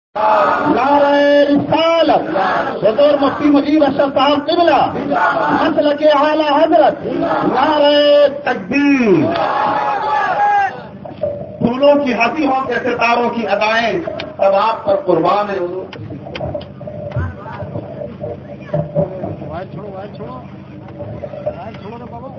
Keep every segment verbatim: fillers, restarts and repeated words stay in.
نعرہ رسالت حضور مفتی مجید اشرف صاحب قبلہ مسلک اعلی حضرت نعرہ تکبیر پھولوں کی ہنسی ہوں کے ستاروں کی ادائیں اب آپ پر قربان ہے حضور. چھوڑو چھوڑو چھوڑو نا بابا.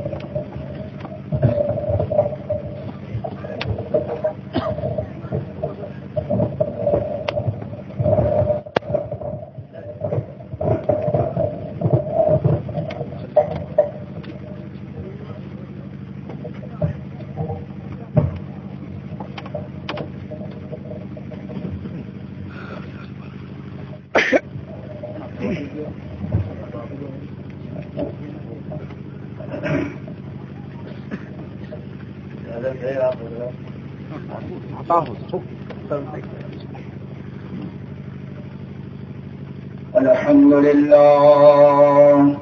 الحمد لله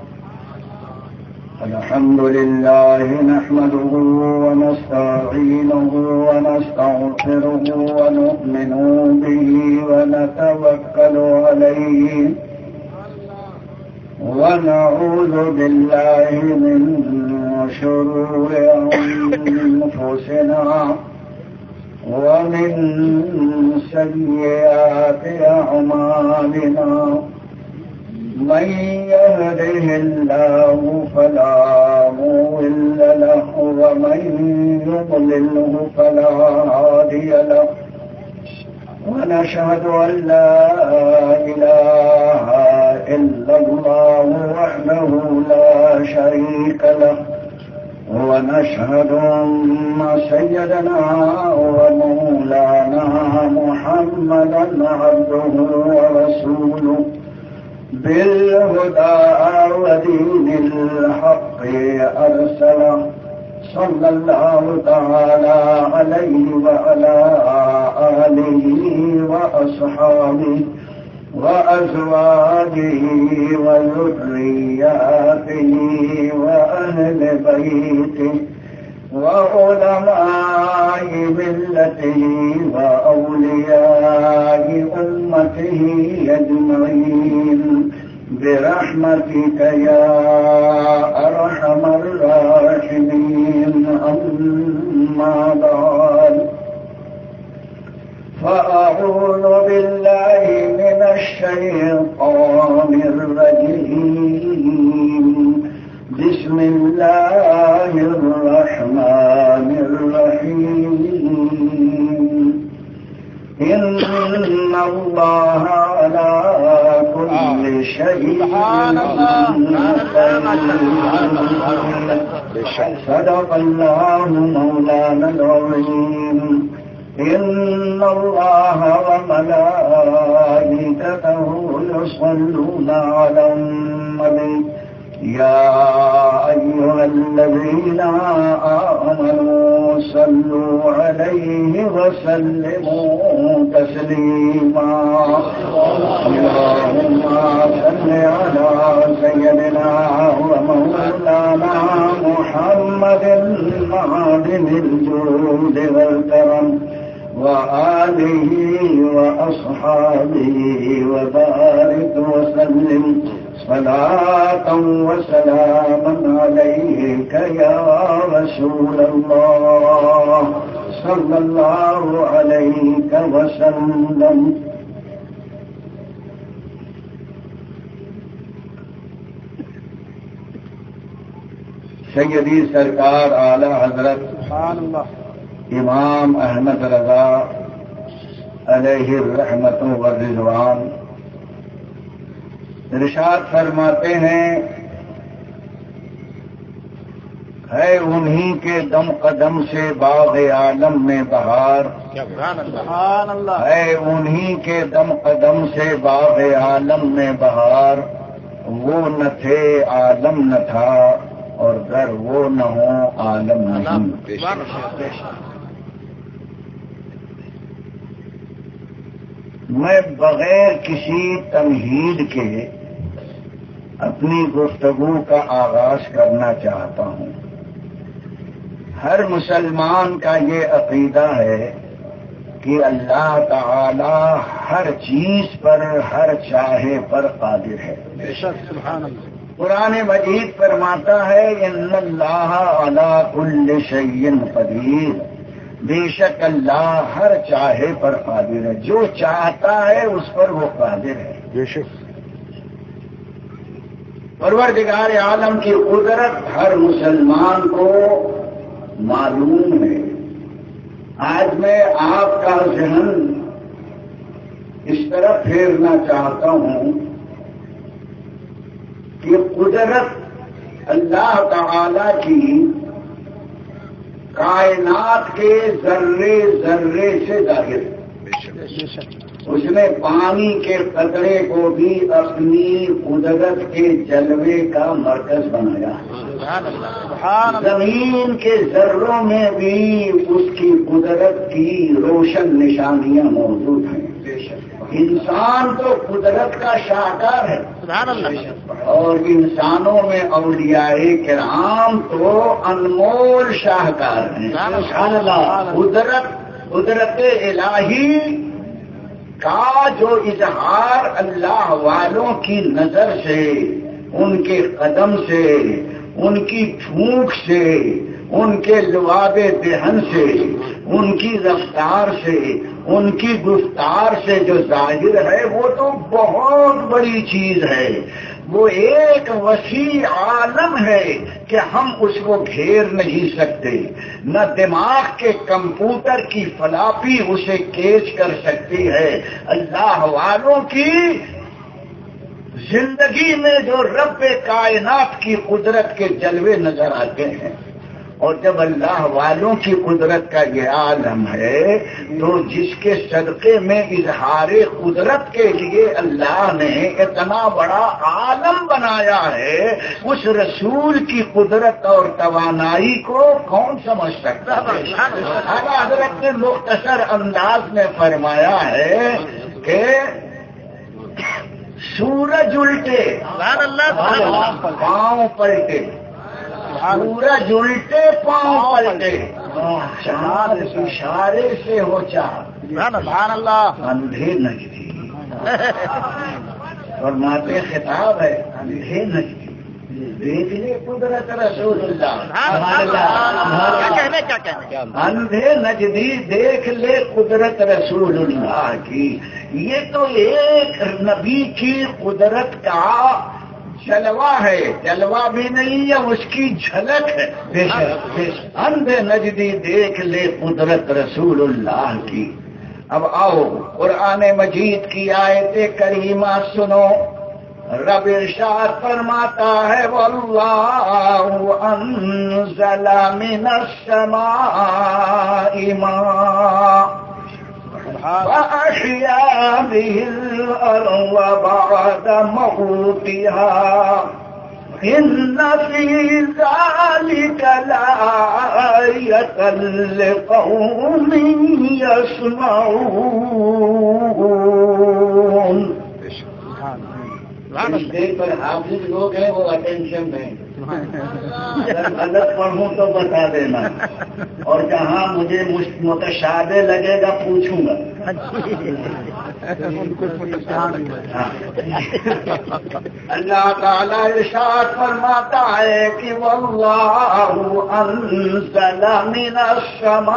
الحمد لله نحمده ونستعينه ونستغفره ونؤمن به ونتوكل عليه ونعوذ بالله من شرور أنفسنا ومن سيئات أعمالنا من يهده الله فلا مضل له ومن يضلله فلا هادي له ونشهد أن لا إله إلا الله وحده لا شريك له ونشهد أن سيدنا ومولانا محمدا عبده ورسوله بالهدى ودين الحق أرسله صلى الله تعالى عليه وعلى آله وأصحابه وأزواجه وذرياته وأهل بيته وعلماء ملته وأولياء أمته أجمعين برحمتك يا أرحم الراحمين. أما بعد فأعوذ بالله من الشيطان الرجيم. بسم الله الرحمن الرحيم. إن الله على كل شيء صدق الله مولانا العظيم. إن الله وملائكته يصلون على النبي يا أيها الذين آمنوا صلوا عليه وسلموا تسليما. اللهم صل على سيدنا ومولانا محمد معدن الجود والكرم وآله وأصحابه وبارك وسلم صلاة وسلاما عليك يا رسول الله صلى الله عليك وسلم. سیدی سرکار اعلی حضرت امام احمد رضا علیہ الرحمت والرضوان ارشاد فرماتے ہیں ہے انہی کے دم قدم سے باغ عالم میں بہار. ہے انہی کے دم قدم سے باغ عالم میں بہار. وہ نہ تھے عالم نہ تھا اور گر وہ نہ ہو عالم نہیں. میں بغیر کسی تمہید کے اپنی گفتگو کا آغاز کرنا چاہتا ہوں. ہر مسلمان کا یہ عقیدہ ہے کہ اللہ تعالی ہر چیز پر ہر چاہے پر قادر ہے. بے شک سبحان اللہ. قرآن مجید فرماتا ہے ان اللہ علی کل شیء قدیر، بے شک اللہ ہر چاہے پر قادر ہے، جو چاہتا ہے اس پر وہ قادر ہے. بے شک. پروردگار عالم کی قدرت ہر مسلمان کو معلوم ہے. آج میں آپ کا ذہن اس طرح پھیرنا چاہتا ہوں کہ قدرت اللہ تعالی کی کائنات کے ذرے ذرے سے ظاہر ہے. اس نے پانی کے قطرے کو بھی اپنی قدرت کے جلوے کا مرکز بنایا. زمین کے ذروں میں بھی اس کی قدرت کی روشن نشانیاں موجود ہیں. انسان تو قدرت کا شاہکار ہے اور انسانوں میں اولیاء کرام تو انمول شاہکار ہیں. قدرت قدرت الہی کا جو اظہار اللہ والوں کی نظر سے، ان کے قدم سے، ان کی پھونک سے، ان کے لعاب دہن سے، ان کی رفتار سے، ان کی گفتار سے جو ظاہر ہے وہ تو بہت بڑی چیز ہے. وہ ایک وسیع عالم ہے کہ ہم اس کو گھیر نہیں سکتے. نہ دماغ کے کمپیوٹر کی فلاپی اسے کیچ کر سکتی ہے. اللہ والوں کی زندگی میں جو رب کائنات کی قدرت کے جلوے نظر آتے ہیں، اور جب اللہ والوں کی قدرت کا یہ عالم ہے تو جس کے صدقے میں اظہار قدرت کے لیے اللہ نے اتنا بڑا عالم بنایا ہے، اس رسول کی قدرت اور توانائی کو کون سمجھ سکتا ہے؟ اعلیٰ حضرت نے مختصر انداز میں فرمایا ہے کہ سورج الٹے پاؤں پلٹے، سورج الٹے پاؤں پلٹے، چاند اشارے سے ہو چار، اندھے نجدی. اور ماتے خطاب ہے اندھے نجدی دیکھ لے قدرت رسول اللہ. اندھے نجدی دیکھ لے قدرت رسول اللہ کی. یہ تو ایک نبی کی قدرت کا جلوہ ہے، جلوہ بھی نہیں ہے، اس کی جھلک ہے. اندھے نجدی دیکھ لے قدرت رسول اللہ کی. اب آؤ قرآن مجید کی آیت کریمہ سنو. رب ارشاد فرماتا ہے واللہ انزل من السماء ماء فأحيا به الأرض بعد موتها إن في ذلك لآية لقوم يسمعون. دیکھ پر حافظ لوگ ہیں وہ اٹینشن میں، اگر غلط پڑھوں تو بتا دینا، اور جہاں مجھے متشابہ لگے گا پوچھوں گا. اللہ تعالی ارشاد فرماتا ہے کہ واللہ انزل من السماء،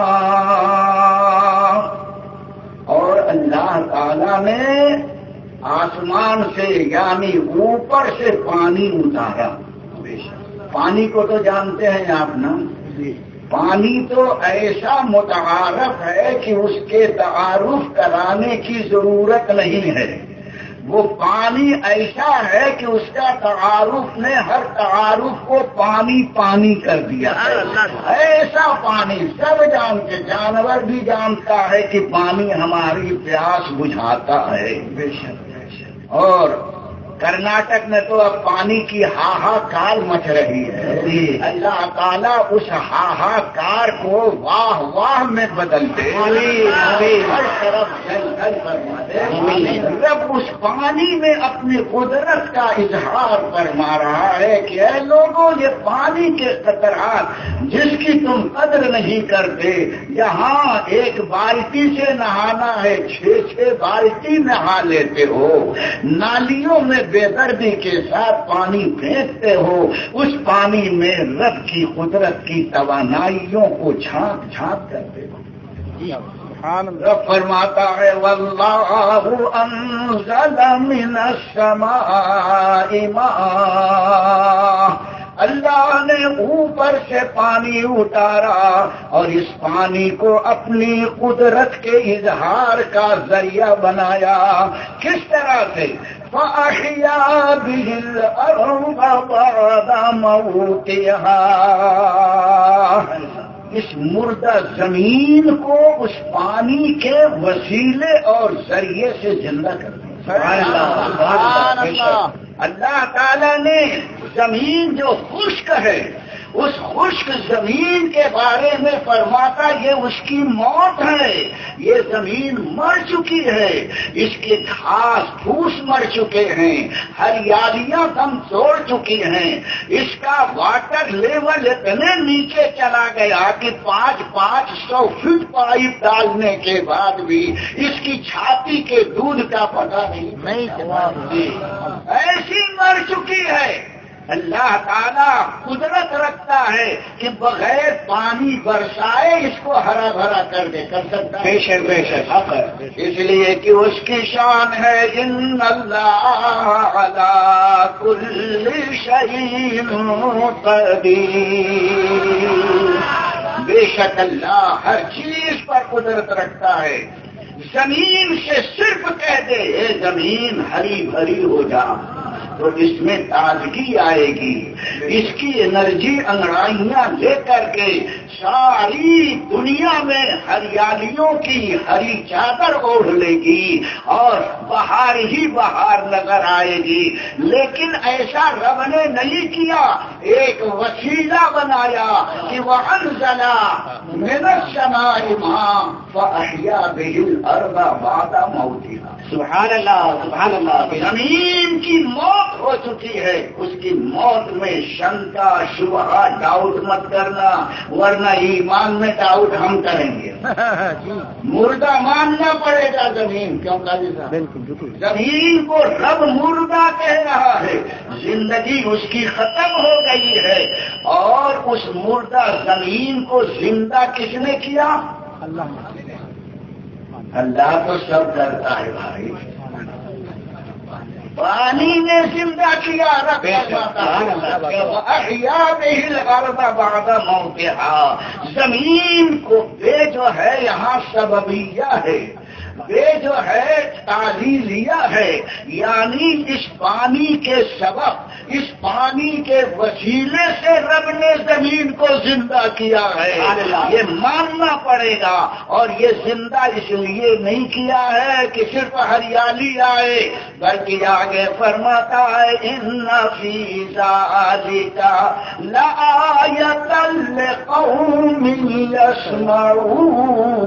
اور اللہ تعالی نے آسمان سے یعنی اوپر سے پانی اتارا. پانی کو تو جانتے ہیں آپ نا، پانی تو ایسا متعارف ہے کہ اس کے تعارف کرانے کی ضرورت نہیں ہے. وہ پانی ایسا ہے کہ اس کا تعارف نے ہر تعارف کو پانی پانی کر دیا ہے. ایسا پانی سب جانتے، جانور بھی جانتا ہے کہ پانی ہماری پیاس بجھاتا ہے. اور کرناٹک میں تو اب پانی کی ہاہاکار مچ رہی ہے. اللہ تعالیٰ اس ہاہاکار کو واہ واہ میں بدلتے ہر طرف جل جل فرماتے. رب اس پانی میں اپنی قدرت کا اظہار فرما رہا ہے کہ اے لوگوں یہ پانی کے قطرات جس کی تم قدر نہیں کرتے، یہاں ایک بالٹی سے نہانا ہے چھ چھ بالٹی نہا لیتے ہو، نالیوں میں بے دردی کے ساتھ پانی پھینکتے ہو، اس پانی میں رب کی قدرت کی توانائیوں کو جھانک جھانک کرتے ہو. رب فرماتا ہے واللہ انزل من السماء ماء، اللہ نے اوپر سے پانی اتارا اور اس پانی کو اپنی قدرت کے اظہار کا ذریعہ بنایا. کس طرح سے؟ فَأَحْيَا بِهِ الْأَرْضَ بَعْدَ مَوْتِهَا، اس مردہ زمین کو اس پانی کے وسیلے اور ذریعے سے زندہ کر دیا. اللہ تعالیٰ نے زمین جو خشک ہے اس خشک زمین کے بارے میں فرماتا یہ اس کی موت ہے، یہ زمین مر چکی ہے، اس کے گھاس پھوس مر چکے ہیں، ہریالیاں دم توڑ چکی ہیں، اس کا واٹر لیول اتنے نیچے چلا گیا کہ پانچ پانچ سو فٹ پائپ ڈالنے کے بعد بھی اس کی چھاتی کے دودھ کا پتہ نہیں ایسی مر چکی ہے. اللہ تعالیٰ قدرت رکھتا ہے کہ بغیر پانی برسائے اس کو ہرا بھرا کر دے کر سکتا ہے. بے شک بے شک. اس لیے کہ اس کی شان ہے ان اللہ علی کل شیء قدیر، بے شک اللہ ہر چیز پر قدرت رکھتا ہے. زمین سے صرف کہہ دے اے زمین ہری بھری ہو جا تو اس میں تازگی آئے گی، اس کی انرجی انگڑائیاں لے کر کے ساری دنیا میں ہریالیوں کی ہری چادر اوڑھ لے گی اور بہار ہی بہار نظر آئے گی. لیکن ایسا رب نے نہیں کیا، ایک وسیلہ بنایا کہ وَأَنزَلَ مِنَ السَّمَاءِ مَاءً فَأَحْيَا بِهِ الْأَرْضَ بَعْدَ مَوْتِهَا. سبحان اللہ سبحان اللہ. زمین کی موت ہو چکی ہے، اس کی موت میں شنکا شبہ ڈاؤٹ مت کرنا، ورنہ ایمان میں ڈاؤٹ ہم کریں گے. مردہ ماننا پڑے گا زمین. کیوں کہ زمین کو رب مردہ کہہ رہا ہے، زندگی اس کی ختم ہو گئی ہے، اور اس مردہ زمین کو زندہ کس نے کیا؟ اللہ. اللہ تو سب کرتا ہے بھائی. پانی نے زندہ کیا رب احیا بہ الارض بعد موتها. زمین کو بے جو ہے یہاں سببیہ ہے، بے جو ہے تعلیلیہ ہے، یعنی اس پانی کے سبب، اس پانی کے وسیلے سے رب نے زمین کو زندہ کیا ہے، یہ ماننا پڑے گا. اور یہ زندہ اس لیے نہیں کیا ہے کہ صرف ہریالی آئے، بلکہ آگے فرماتا ہے ان فی ذالک لآیۃ لقوم یسمعون.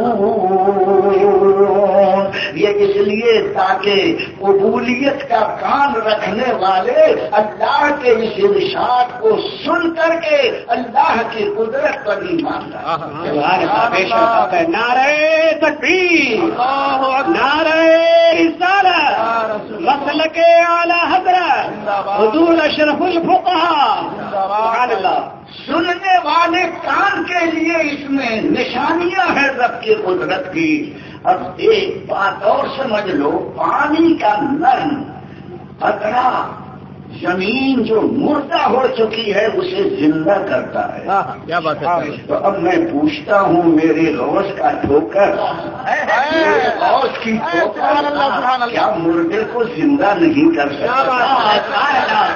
یہ اس لیے تاکہ قبولیت کا کان رکھنے والے اللہ کے اس ارشاد کو سن کر کے اللہ کی قدرت پر ایمان لائیں. نعرہ تکبیر، نعرہ رسالت، مسلک اعلی حضرت حضور اشرف الفقہاء. سبحان اللہ. سننے والے کان کے لیے اس میں نشانیاں ہیں رب کی قدرت کی. اب ایک بات اور سمجھ لو، پانی کا نرم قطرہ زمین جو مردہ ہو چکی ہے اسے زندہ کرتا ہے. کیا بات ہے. تو اب میں پوچھتا ہوں میرے غوث کا ٹھوکر، غوث کی ٹھوکر کیا مردے کو زندہ نہیں کر سکتا؟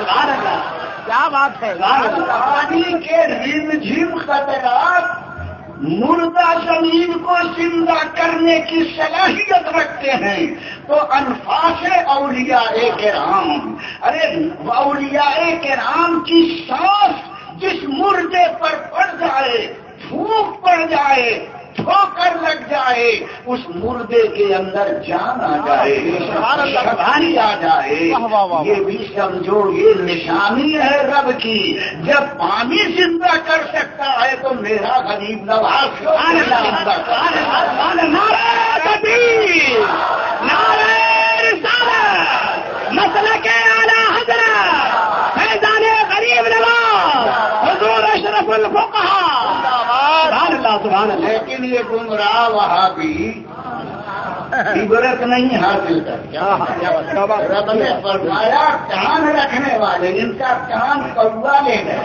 کیا بات ہے. پانی کے رم جھم قطرات مردہ زمین کو زندہ کرنے کی صلاحیت رکھتے ہیں تو انفاس اولیاء کرام، ارے اولیاء کرام کی سانس جس مردے پر پڑ جائے، پھونک پڑ جائے، ٹھوکر لگ جائے، اس مردے کے اندر جان آ جائے، شبانی آ جائے، یہ بھی سمجھو یہ نشانی ہے رب کی۔ جب پانی زندہ کر سکتا ہے تو میرا غریب نواز مسلک اعلی حضرت فیضان غریب نواز حضور اشرف الفقہا، لیکن یہ گمراہ وہابی عبرت نہیں حاصل کرتا۔ رب نے فرمایا کان رکھنے والے، ان کا کان کوا لے گئے۔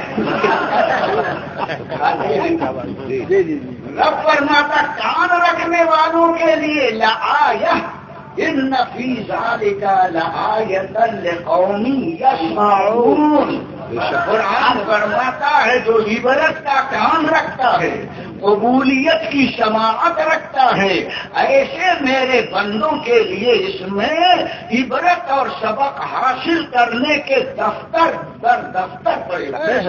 رب فرماتا کان رکھنے والوں کے لیے لآیہ ان فی ذالک لآیۃ لقوم یسمعون۔ قرآن فرماتا ہے جو عبرت کا کان رکھتا ہے، قبولیت کی سماعت رکھتا ہے، ایسے میرے بندوں کے لیے اس میں عبرت اور سبق حاصل کرنے کے دفتر در دفتر پڑے۔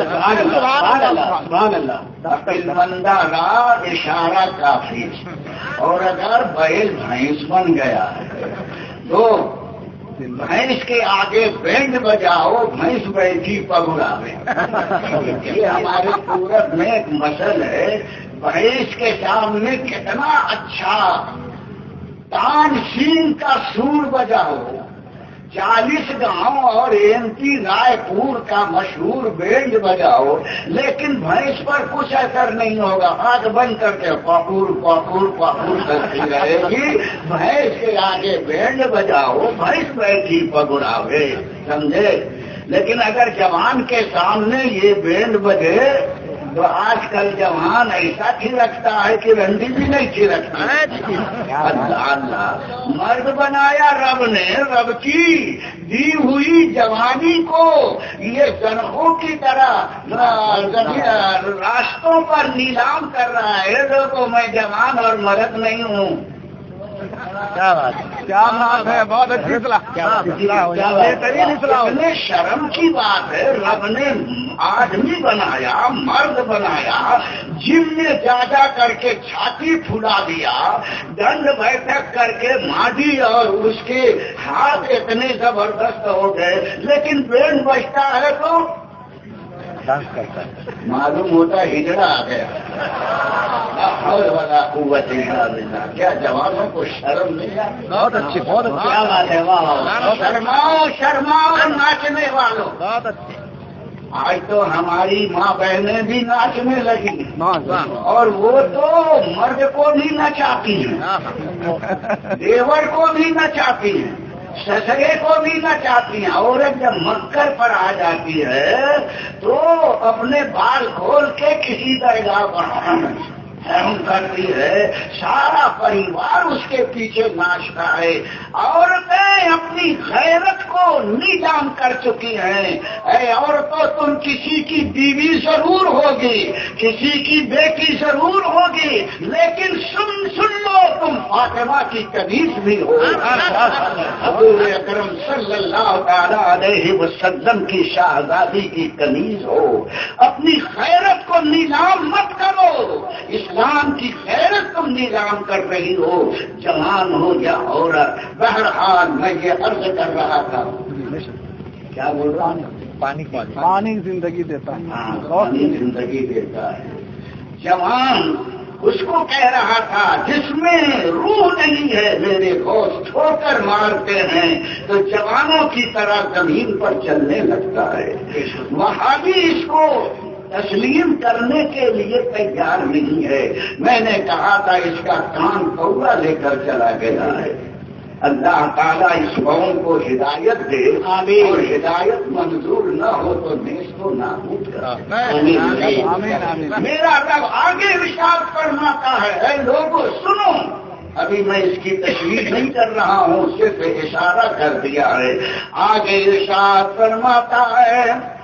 بندہ را اشارہ کافی، اور اگر بیل بھینس بن گیا ہے تو بھینس کے آگے بینڈ بجاؤ، بھینس بیٹھی پگڑاوے۔ یہ ہمارے سورت میں ایک مسل ہے، بھینس کے سامنے کتنا اچھا تان سین کا سور بجاؤ، چالیس گاؤں اور ایم پی رائے پور کا مشہور بینڈ بجاؤ، لیکن بھینس پر کچھ اثر نہیں ہوگا، آنکھ بند کر کے پاپور پاپور پاپور کرتی رہے گی۔ بھینس کے آگے بینڈ بجاؤ، بھینس بیٹھی پگڑاوے، سمجھے؟ لیکن اگر جوان کے سامنے یہ بینڈ بجے تو آج کل جوان ایسا کھرکتا ہے کہ رنڈی بھی نہیں کھرکتا ہے۔ اللہ اللہ، مرد بنایا رب نے، رب کی دی ہوئی جوانی کو یہ زنخوں کی طرح راستوں پر نیلام کر رہا ہے۔ لوگوں میں جوان اور مرد نہیں ہوں۔ کیا بات کیا بات ہے، بہت اچھی اصلاح، بہترین اصلاح۔ شرم کی بات ہے، رب نے آدمی بنایا، مرد بنایا، جم میں جا جا کر کے چھاتی پھلا دیا، ڈنڈ بیٹھک کر کے ماڈی اور اس کے ہاتھ اتنے زبردست ہو گئے، لیکن بینڈ بجتا ہے تو ڈانس کرتا ہے، معلوم ہوتا ہجڑا آ گیا۔ والا قوت الا باللہ۔ کیا جوانوں کو شرم نہیں آتی؟ بہت اچھی، بہت اچھی بات ہے، واہ، شرماؤ شرماؤ ناچنے والوں۔ بہت اچھی۔ آج تو ہماری ماں بہنیں بھی ناچنے لگی، اور وہ تو مرد کو بھی نچاتی ہیں، دیور کو بھی نچاتی ہیں، سسرے کو بھی نچاتی ہیں۔ عورت جب مکر پر آ جاتی ہے تو اپنے بال کھول کے کسی درگاہ پر ہم کرتی ہے، سارا پریوار اس کے پیچھے ناچتا ہے۔ عورتیں اپنی غیرت کو نیلام کر چکی ہیں۔ اے عورتوں، تم کسی کی بیوی ضرور ہوگی، کسی کی بیٹی ضرور ہوگی، لیکن سن سن لو تم فاطمہ کی کنیز بھی ہو۔ حضور اکرم صلی اللہ تعالی علیہ وسلم کی شہزادی کی کنیز ہو۔ اپنی غیرت کو نیلام مت کرو، اسلام کی غیرت تم نیلام کر رہی ہو، جوان ہو یا عورت۔ بہرحال میں یہ عرض کر رہا تھا، کیا بول رہا ہوں؟ پانی پانی زندگی دیتا ہے، ہاں، پانی زندگی دیتا ہے۔ جوان اس کو کہہ رہا تھا جس میں روح نہیں ہے، میرے دوست ٹھوکر مارتے ہیں تو جوانوں کی طرح زمین پر چلنے لگتا ہے۔ وہاں بھی اس کو تسلیم کرنے کے لیے تیار نہیں ہے۔ میں نے کہا تھا اس کا کان کوا لے کر چلا گیا ہے۔ اللہ تعالیٰ اس قوم کو ہدایت دے، اور ہدایت منظور نہ ہو تو نیز کو نابود کرے۔ میرا رب آگے ارشاد فرماتا ہے، اے لوگوں سنو، ابھی میں اس کی تشریح نہیں کر رہا ہوں، صرف اشارہ کر دیا ہے۔ آگے ارشاد فرماتا ہے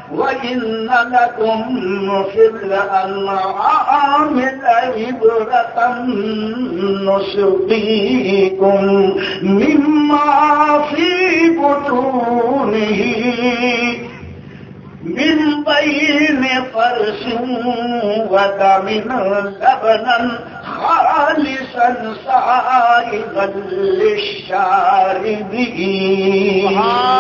وَإِنَّ لَكُمْ فِي الْأَنْعَامِ لَعِبْرَةً نُسْقِيكُم مِّمَّا فِي بُطُونِهِ مِن بَيْنِ فَرْثٍ وَدَمٍ لَبَنًا خَالِصًا سَائِغًا لِّلشَّارِبِينَ۔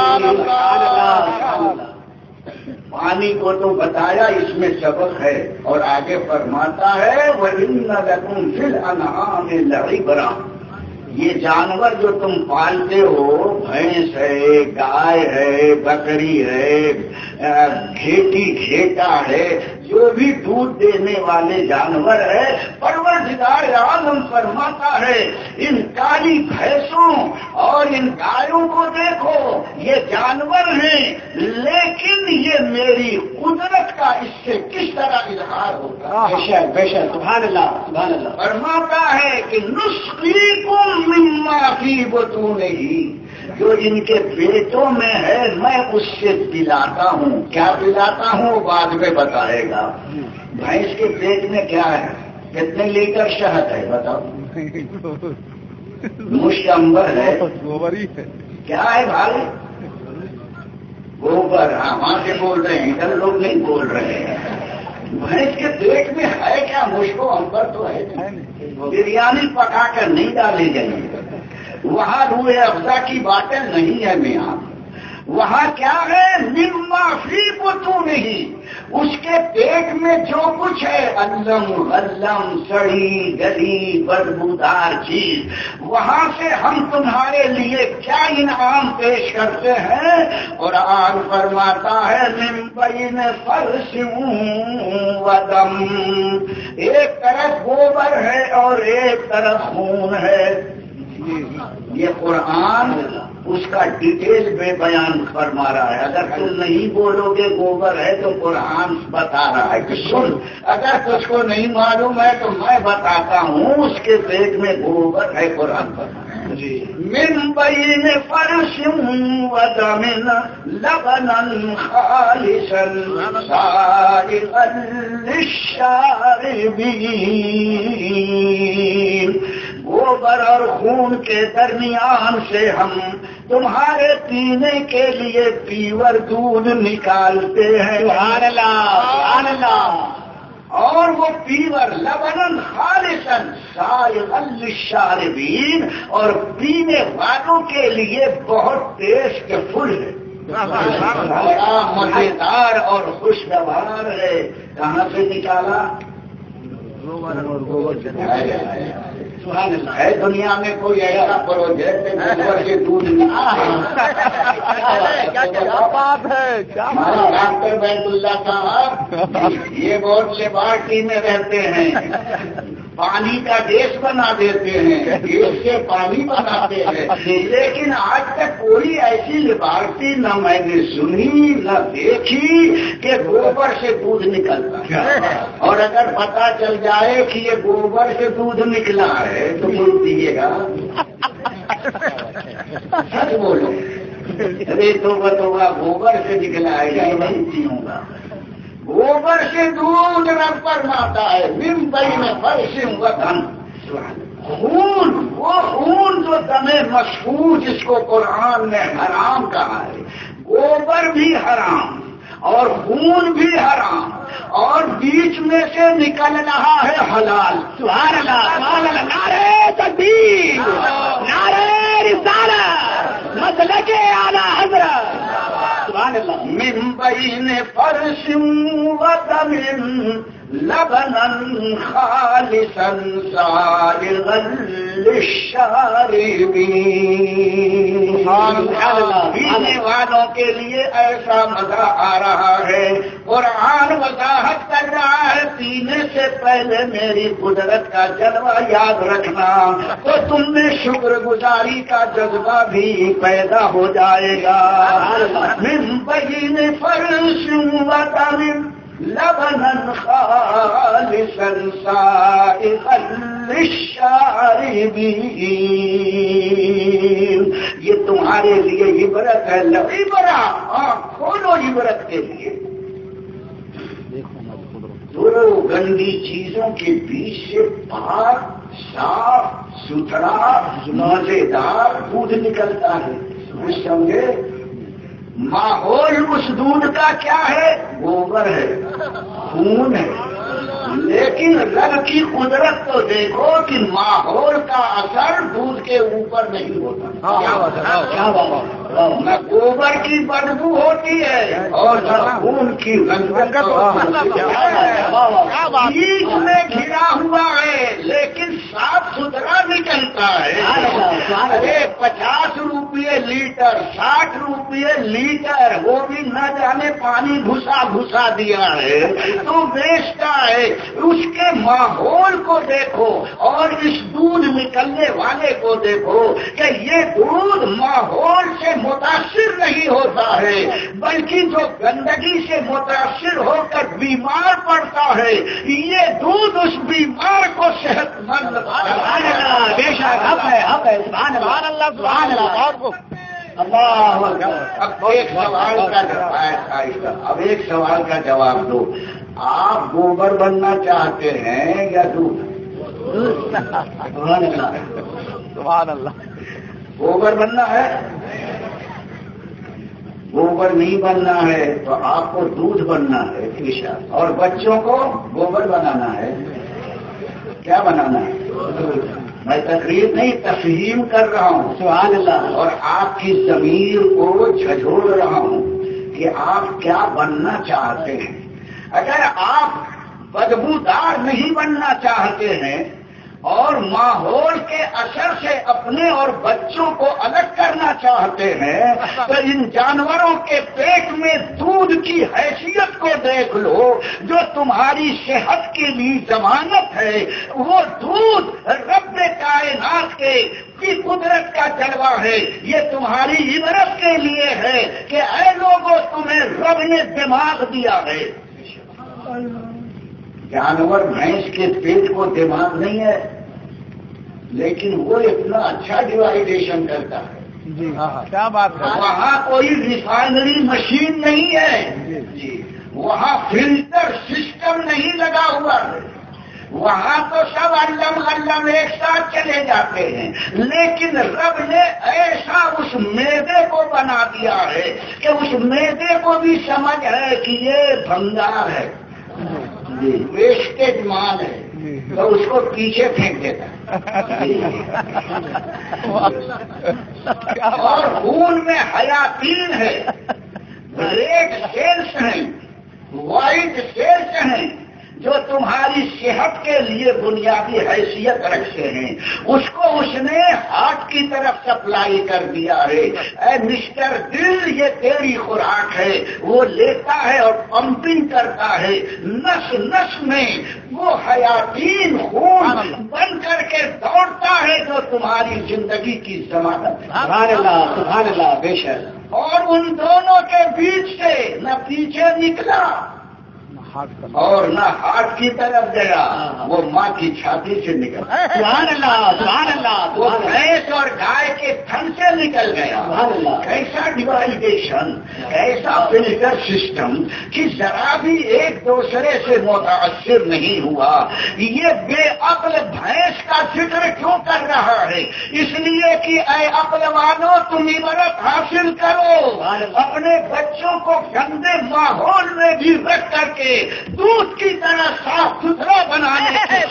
پانی کو تو بتایا، اس میں سبق ہے، اور آگے فرماتا ہے وَإِنَّ لَكُمْ فِي الْأَنْعَامِ لَعِبْرَةً، یہ جانور جو تم پالتے ہو، بھینس ہے، گائے ہے، بکری ہے، گھیٹی گھیٹا ہے، جو بھی دودھ دینے والے جانور ہے، پروردگار عالم فرماتا ہے ان کالی بھینسوں اور ان گایوں کو دیکھو، یہ جانور ہیں، لیکن یہ میری قدرت کا اس سے کس طرح اظہار ہوتا ہے۔ بے شک بے شک، سبحان اللہ سبحان اللہ۔ فرماتا ہے کہ نسقیکم مما فی بطونہ، جو ان کے پیٹوں میں ہے میں اس سے پلاتا ہوں۔ کیا پلاتا ہوں بعد میں بتائے گا۔ بھینس کے پیٹ میں کیا ہے؟ کتنے لیٹر شہد ہے بتاؤ؟ مشت امبر ہے، گوبر ہی ہے، کیا ہے بھائی؟ گوبر۔ ہاں وہاں سے بول رہے ہیں، ادھر لوگ نہیں بول رہے ہیں۔ بھینس کے پیٹ میں ہے کیا؟ مشت و امبر تو ہے، بریانی پکا کر نہیں ڈالے جائیں گے، وہاں روح افزا کی باتیں نہیں ہے میاں، وہاں کیا ہے؟ مما فی بطونہ، اس کے پیٹ میں جو کچھ ہے، علم غلم سڑی گلی بدبودار چیز، وہاں سے ہم تمہارے لیے کیا انعام پیش کرتے ہیں؟ اور آن فرماتا ہے من بین فرث ودم، ایک طرف گوبر ہے اور ایک طرف خون ہے۔ یہ قرآن اس کا ڈیٹیل میں بیان فرما رہا ہے۔ اگر تم نہیں بولو گے گوبر ہے تو قرآن بتا رہا ہے کہ سن، اگر تجھ کو نہیں معلوم ہے تو میں بتاتا ہوں، اس کے پیٹ میں گوبر ہے، قرآن بتا من بین فرث ودم لبنا خالصا سائغا للشاربین، گوبر اور خون کے درمیان سے ہم تمہارے پینے کے لیے پیور دودھ نکالتے ہیں۔ سبحان اللہ سبحان اللہ۔ اور وہ پیور لبنن خالصا سائغا للشاربین، اور پینے والوں کے لیے بہت ٹیسٹ فل ہے، بڑا مزیدار اور خوشگوار ہے۔ کہاں سے نکالا؟ ہے دنیا میں کوئی ایسا پروجیکٹ گوبر سے دودھ نکالے؟ کیا بات ہے! ڈاکٹر بیت اللہ صاحب یہ بہت سے پارٹی میں رہتے ہیں، پانی کا گیس بنا دیتے ہیں، گیس سے پانی بناتے ہیں، لیکن آج تک کوئی ایسی لیبارٹری نہ میں نے سنی نہ دیکھی کہ گوبر سے دودھ نکلتا ہے۔ اور اگر پتا چل جائے کہ یہ گوبر سے دودھ نکلا ہے تو بول دیجیے گا، سچ بولو، ارے تو بتوگا گوبر سے نکلا ہے یا نہیں پیوں گا۔ گوبر سے دودھ رب فرماتا ہے من بین فرث ودم، خون، وہ خون جو دمے مسفوح جس کو قرآن نے حرام کہا ہے، گوبر بھی حرام اور خون بھی حرام، اور بیچ میں سے نکل رہا ہے حلال۔ سبحان اللہ سبحان اللہ، نعرہ تکبیر، نعرہ رسالت، مسلک اعلی حضرت، سبحان اللہ۔ من بین فرث ودم لبنا خالصا سائغا للشاربین، پینے والوں کے لیے ایسا مزہ آ رہا ہے۔ قرآن وضاحت کر رہا ہے پینے سے پہلے میری قدرت کا جلوہ یاد رکھنا، تو تم میں شکر گزاری کا جذبہ بھی پیدا ہو جائے گا۔ من بین فرث ودم لبنا خالصا سائغا للشاربین، یہ تمہارے لیے عبرت ہے، عبرت، ہاں کھولو عبرت کے لیے۔ دو گندی چیزوں کے بیچ سے پاک صاف ستھرا مزیدار دودھ نکلتا ہے. کچھ سمجھے؟ ماحول اس دودھ کا کیا ہے؟ گوبر ہے، خون ہے. لیکن رب کی قدرت تو دیکھو کہ ماحول کا اثر دودھ کے اوپر نہیں ہوتا. کیا بات؟ نہ گوبر کی بدبو ہوتی ہے اور نہ خون کی رنگت. بیچ میں گھرا ہوا ہے لیکن صاف ستھرا نکلتا ہے. ارے پچاس روپئے لیٹر، ساٹھ روپئے لیٹر، وہ بھی نہ جانے پانی گھسا گھسا دیا ہے تو بیچتا ہے. اس کے ماحول کو دیکھو اور اس دودھ نکلنے والے کو دیکھو کہ یہ دودھ ماحول سے متاثر نہیں ہوتا ہے بلکہ جو گندگی سے متاثر ہو کر بیمار پڑتا ہے یہ دودھ اس بیمار کو صحت مند. بے شک حق ہے، حق ہے. سبحان اللہ، سبحان اللہ. اب ایک سوال کا جواب اب ایک سوال کا جواب دو. آپ گوبر بننا چاہتے ہیں یا دودھ؟ سبحان اللہ، سبحان اللہ. گوبر بننا ہے؟ گوبر نہیں بننا ہے تو آپ کو دودھ بننا ہے پیشہ، اور بچوں کو گوبر بنانا ہے. کیا بنانا ہے؟ میں تقریر نہیں تفہیم کر رہا ہوں. سبحان اللہ. اور آپ کی ضمیر کو جھنجھوڑ رہا ہوں کہ آپ کیا بننا چاہتے ہیں. اگر آپ بدبودار نہیں بننا چاہتے ہیں اور ماحول کے اثر سے اپنے اور بچوں کو الگ کرنا چاہتے ہیں تو ان جانوروں کے پیٹ میں دودھ کی حیثیت کو دیکھ لو جو تمہاری صحت کے لیے ضمانت ہے. وہ دودھ رب کائنات کے کی قدرت کا جلوہ ہے. یہ تمہاری عبرت کے لیے ہے کہ اے لوگوں تمہیں رب نے دماغ دیا ہے. جانور بھینس کے پیٹ کو دماغ نہیں ہے لیکن وہ اتنا اچھا ڈیوائیڈیشن کرتا ہے. جی کیا بات ہے. وہاں کوئی ریفائنری مشین نہیں ہے. جی وہاں فلٹر سسٹم نہیں لگا ہوا ہے. وہاں تو سب علم علم ایک ساتھ چلے جاتے ہیں لیکن رب نے ایسا اس میدے کو بنا دیا ہے کہ اس میدے کو بھی سمجھ ہے کہ یہ بھنگار ہے، ویسٹیج مال ہے تو اس کو پیچھے پھینک دیتا ہے. اور خون میں حیاتین ہے، ریڈ سیلس ہیں، وائٹ سیلس ہیں جو تمہاری صحت کے لیے بنیادی حیثیت رکھتے ہیں. اس کو اس نے ہارٹ کی طرف سپلائی کر دیا ہے. اے مسٹر دل یہ تیری خوراک ہے. وہ لیتا ہے اور پمپنگ کرتا ہے نس نس میں. وہ حیاتین خون بن کر کے دوڑتا ہے جو تمہاری زندگی کی ضمانت ہے. سبحان اللہ، سبحان اللہ. بے شک. اور ان دونوں کے بیچ سے نہ پیچھے نکلا اور نہ ہاتھ کی طرف گیا، وہ ماں کی چھاتی سے نکل. سبحان اللہ، سبحان اللہ. وہ بھینس اور گائے کے تھن سے نکل گیا. کیسا ڈیوائیڈیشن، کیسا فلٹر سسٹم کہ ذرا بھی ایک دوسرے سے متاثر نہیں ہوا. یہ بے عقل بھینس کا ذکر کیوں کر رہا ہے؟ اس لیے کہ اے عقل والو تم عبرت حاصل کرو. اپنے بچوں کو گندے ماحول میں بھی رکھ کر کے دودھ کی طرح صاف ستھرا بنانے کی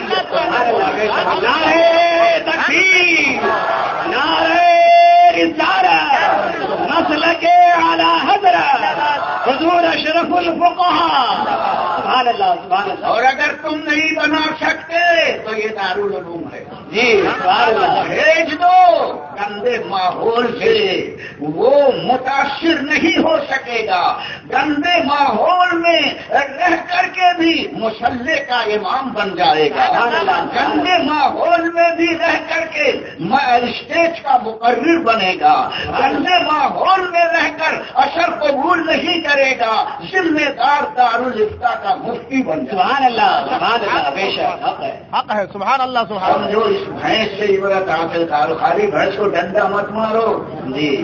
نعرہ تکبیر، نعرہ رسالت، مسلک اعلی حضرت حضور اشرف الفقہاء. سبحان اللہ، سبحان اللہ. اور اگر تم نہیں بنا سکتے تو یہ دارالعلوم ہے. جی سبحان اللہ. بھیج دو. گندے ماحول سے وہ متاثر نہیں ہو سکے گا. گندے ماحول میں رہ کر کے بھی مسلح کا امام بن جائے گا. گندے ماحول میں بھی رہ کر کے اسٹیج کا مقرر بنے گا. گندے ماحول میں رہ کر اثر قبول نہیں کرے گا. ذمہ دار دارالفتہ کا مفتی بن جائے. سبحان اللہ، سبحان اللہ. بے شک حق ہے، حق ہے. سبحان اللہ، سبحان ہم جو اس بھینس سے عبرت حاصل کرو. خالی بھینس کو ڈنڈا مت مارو. جی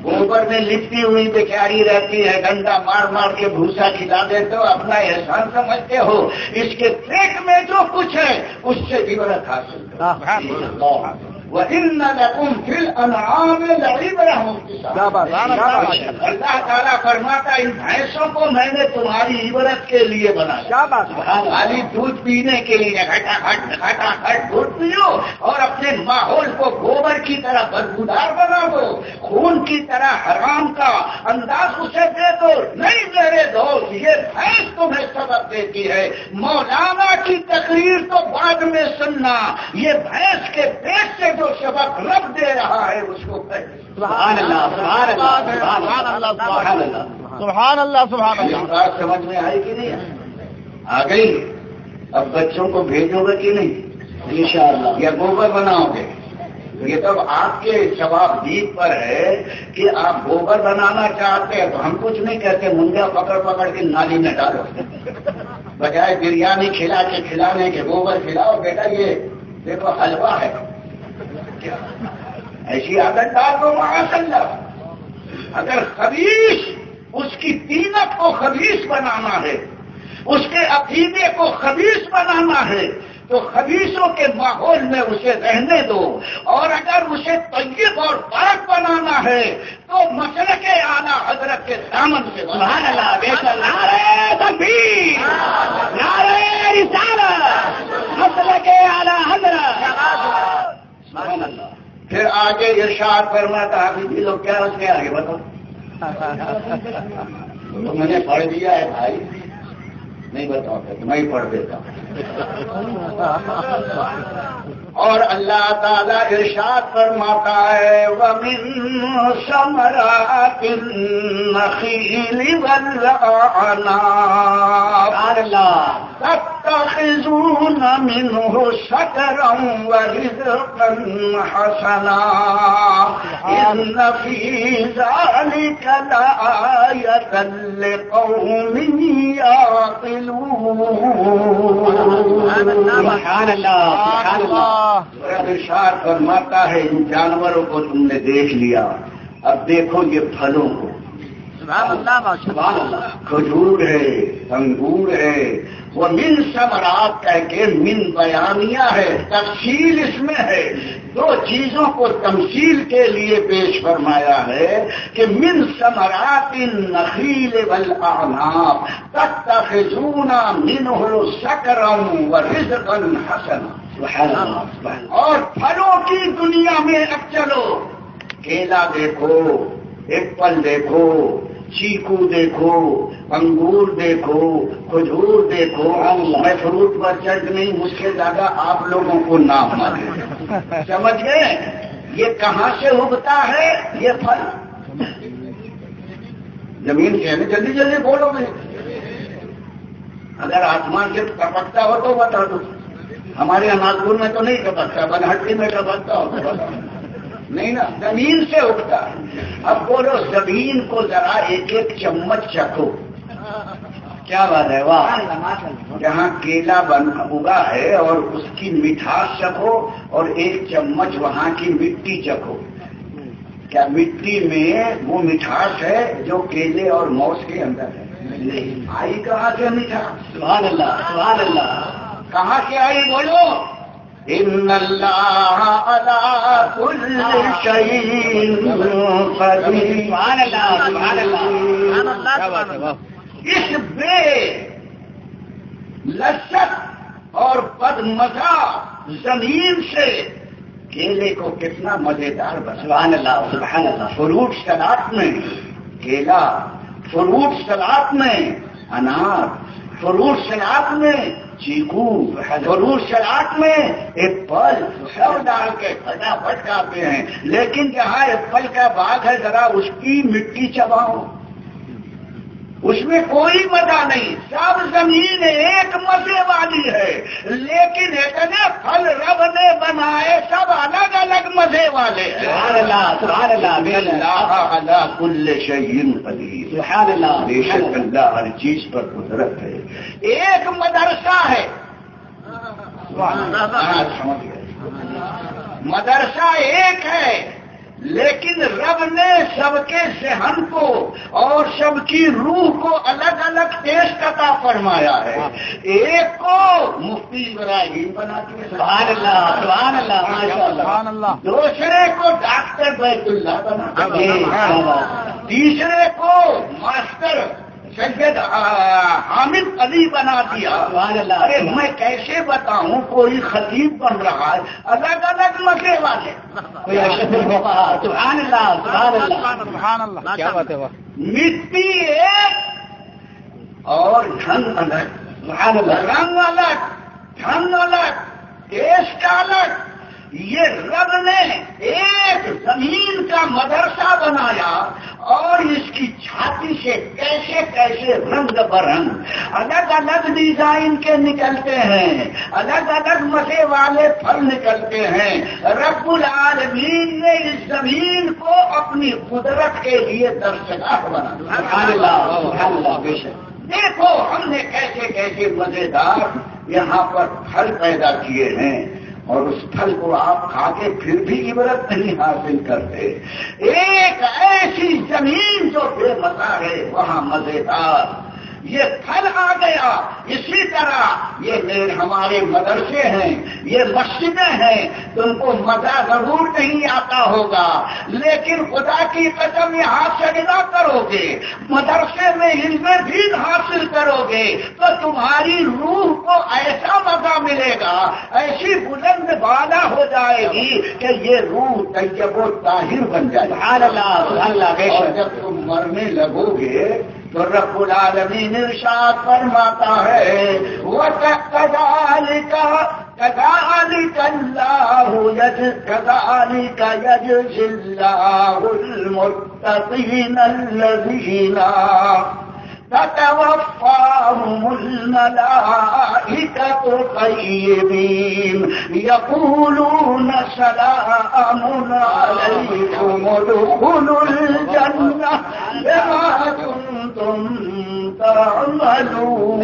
گوبر میں لپٹی ہوئی بیچاری رہتی ہے، ڈنڈا مار مار کے بھوسا کھلا دیتے ہو، اپنا احسان سمجھتے ہو، اس کے پیٹ میں جو کچھ ہے اس سے عبرت حاصل کرو۔ وَإِنَّ لَكُمْ فِي الْأَنْعَامِ لَعِبْرَةً۔ اللہ تعالیٰ فرماتا ان بھینسوں کو میں نے تمہاری عبرت کے لیے بنایا، خالی دودھ پینے کے لیے گھٹا گھٹ گھٹا گھٹ دودھ پیو اور اپنے ماحول کو گوبر کی طرح بدبودار بنا دو، خون کی طرح حرام کا انداز اسے دے دو۔ نہیں میرے دوست، یہ بھینس تمہیں سبق دیتی ہے، مولانا کی تقریر تو بعد میں سننا، یہ بھینس کے پیٹ سے جو سبق رب دے رہا ہے اس کو سبحان اللہ سبحان اللہ سبحان اللہ سبحان اللہ سبحان اللہ سبحان اللہ۔ بات سمجھ میں آئی کہ نہیں آ گئی؟ اب بچوں کو بھیجو گے کہ نہیں انشاءاللہ، یا گوبر بناؤ گے؟ یہ تو آپ کے ثواب دید پر ہے کہ آپ گوبر بنانا چاہتے ہیں تو ہم کچھ نہیں کہتے، منڈا پکڑ پکڑ کے نالی میں ڈالو، بجائے بریانی کھلا کے کھلانے کے گوبر کھلاؤ بیٹا، یہ دیکھو حلوہ ہے، ایسی عادت ڈال دو معاذ اللہ۔ اگر خبیث اس کی تینت کو خبیث بنانا ہے، اس کے عقیدے کو خبیث بنانا ہے تو خبیثوں کے ماحول میں اسے رہنے دو، اور اگر اسے طیب اور پاک بنانا ہے تو مسلک اعلیٰ حضرت کے دامن سے۔ سبحان اللہ بے شک، نعرہ تکبیر، نعرہ رسالت، مسلک اعلیٰ حضرت۔ سبحان اللہ۔ پھر آگے ارشاد فرماتا ہے بھی لوگ کیا اس کے آگے بتاؤ، تو میں نے پڑھ دیا ہے بھائی، نہیں بتاؤ تو میں ہی پڑھ دیتا ہوں۔ اور اللہ تعالیٰ ارشاد فرماتا ہے وَمِن ثَمَرَاتِ النَّخِيلِ وَالْأَعْنَابِ تَتَّخِذُونَ مِنْهُ سَكَرًا وَرِزْقًا حَسَنًا إِنَّ فِي ذَلِكَ لَآيَةً لِقَوْمٍ يَعْقِلُونَ۔ سبحان اللہ سبحان اللہ۔ ارشاد فرماتا ہے ان جانوروں کو تم نے دیکھ لیا، اب دیکھو یہ پھلوں کو۔ سبحان اللہ سبحان اللہ۔ کھجور ہے، انگور ہے، وہ من ثمرات کہہ کے من بیانیہ ہے، تفصیل اس میں ہے، دو چیزوں کو تمثیل کے لیے پیش فرمایا ہے کہ من ثمرات النخیل والاعناب تتخذون منہ سکرا ورزقا حسنا۔ اور پھلوں کی دنیا میں اب چلو، کیلا دیکھو، ایپل دیکھو، چیکو دیکھو، انگور دیکھو، کھجور دیکھو، میں فروٹ پر چرچ نہیں، مجھ سے زیادہ آپ لوگوں کو نام مانے، سمجھ گئے؟ یہ کہاں سے اگتا ہے یہ پھل؟ زمین سے ہے، جلدی جلدی بولو گے، اگر آسمان سے ٹپکتا ہو تو بتا دو، ہمارے یہاں ناگپور میں تو نہیں ٹپکتا، بنہٹی میں ٹپکتا ہو تو بتا نہیں نا، زمین سے اٹھتا ہے۔ اب بولو زمین کو ذرا ایک ایک چمچ چکھو، کیا بات ہے، واہ! جہاں کیلا بن اگا ہے اور اس کی مٹھاس چکھو، اور ایک چمچ وہاں کی مٹی چکھو، کیا مٹی میں وہ مٹھاس ہے جو کیلے اور موز کے اندر ہے؟ آئی کہاں سے مٹھاس؟ سبحان اللہ سبحان اللہ۔ کہاں سے آئی بولو؟ ان اللہ علی کل شیء قدیر۔ سبحان اللہ سبحان اللہ۔ اس بے لذت اور بد مزہ زمین سے کیلے کو کتنا مزیدار بنا۔ سبحان اللہ سبحان اللہ۔ فروٹ سلاد میں کیلا، فروٹ سلاد میں انار، فروٹ سلاد میں چیکو، فروٹ سلاد میں ایپل، سب ڈال کے پھٹافٹ کھاتے ہیں، لیکن جہاں ایپل کا باغ ہے ذرا اس کی مٹی چباؤ، اس میں کوئی مزہ نہیں، سب زمین ایک مزے والی ہے، لیکن اتنے پھل رب نے بنائے سب الگ الگ مزے والے ہیں۔ سبحان اللہ سبحان اللہ۔ اللہ علی کل شیء قدیر۔ سبحان اللہ۔ بے شک اللہ ہر چیز پر قدرت ہے۔ ایک مدرسہ ہے، سمجھ گئے، مدرسہ ایک ہے لیکن رب نے سب کے ذہن کو اور سب کی روح کو الگ الگ ٹیسٹ عطا فرمایا ہے. ایک کو مفتی ابراہیم بنا دیا، سبحان اللہ سبحان اللہ ماشاء سبحان اللہ. دوسرے کو ڈاکٹر بیت اللہ بنا دیا، تیسرے کو ماسٹر سید حامد علی بنا دیا. ارے میں کیسے بتاؤں، کوئی خطیب بن رہا ہے، الگ الگ مزے والے. کوئی اشرف الفقہاء. سبحان اللہ سبحان اللہ سبحان اللہ. کیا بات ہے وہ. مٹی ایک اور ڈھنگ الگ، سبحان اللہ. رنگ الگ، ڈھنگ الگ، ٹیسٹ الگ. یہ رب نے ایک زمین کا مدرسہ بنایا اور اس کی چھاتی سے کیسے کیسے رنگ برنگ الگ الگ ڈیزائن کے نکلتے ہیں، الگ الگ مزے والے پھل نکلتے ہیں. رب العالمین نے اس زمین کو اپنی قدرت کے لیے درسگاہ بنا. سبحان اللہ سبحان اللہ. بے شک دیکھو ہم نے کیسے کیسے مزیدار یہاں پر پھل پیدا کیے ہیں، اور اس پھل کو آپ کھا کے پھر بھی عبرت نہیں حاصل کرتے. ایک ایسی زمین جو بے مزہ ہے وہاں مزیدار یہ پھل آ گیا. اسی طرح یہ ہمارے مدرسے ہیں، یہ مسجدیں ہیں. تم کو مزہ ضرور نہیں آتا ہوگا، لیکن خدا کی قسم یہاں سجدہ کرو گے، مدرسے میں علم دین حاصل کرو گے تو تمہاری روح کو ایسا مزہ ملے گا، ایسی بلند بالا ہو جائے گی کہ یہ روح طیب و طاہر بن جائے. سبحان اللہ سبحان اللہ. بے اور شک جب تم مرنے لگو گے تو رب العالمین ارشاد فرماتا ہے وَكَذَلِكَ كَذَلِكَ اللَّهُ كَذَلِكَ يَجْزِي اللَّهُ الْمُتَّقِينَ الَّذِينَ تتوفاهم الملائكة طيبين يقولون سلام عليكم ادخلوا الجنة بما كنتم تعملون.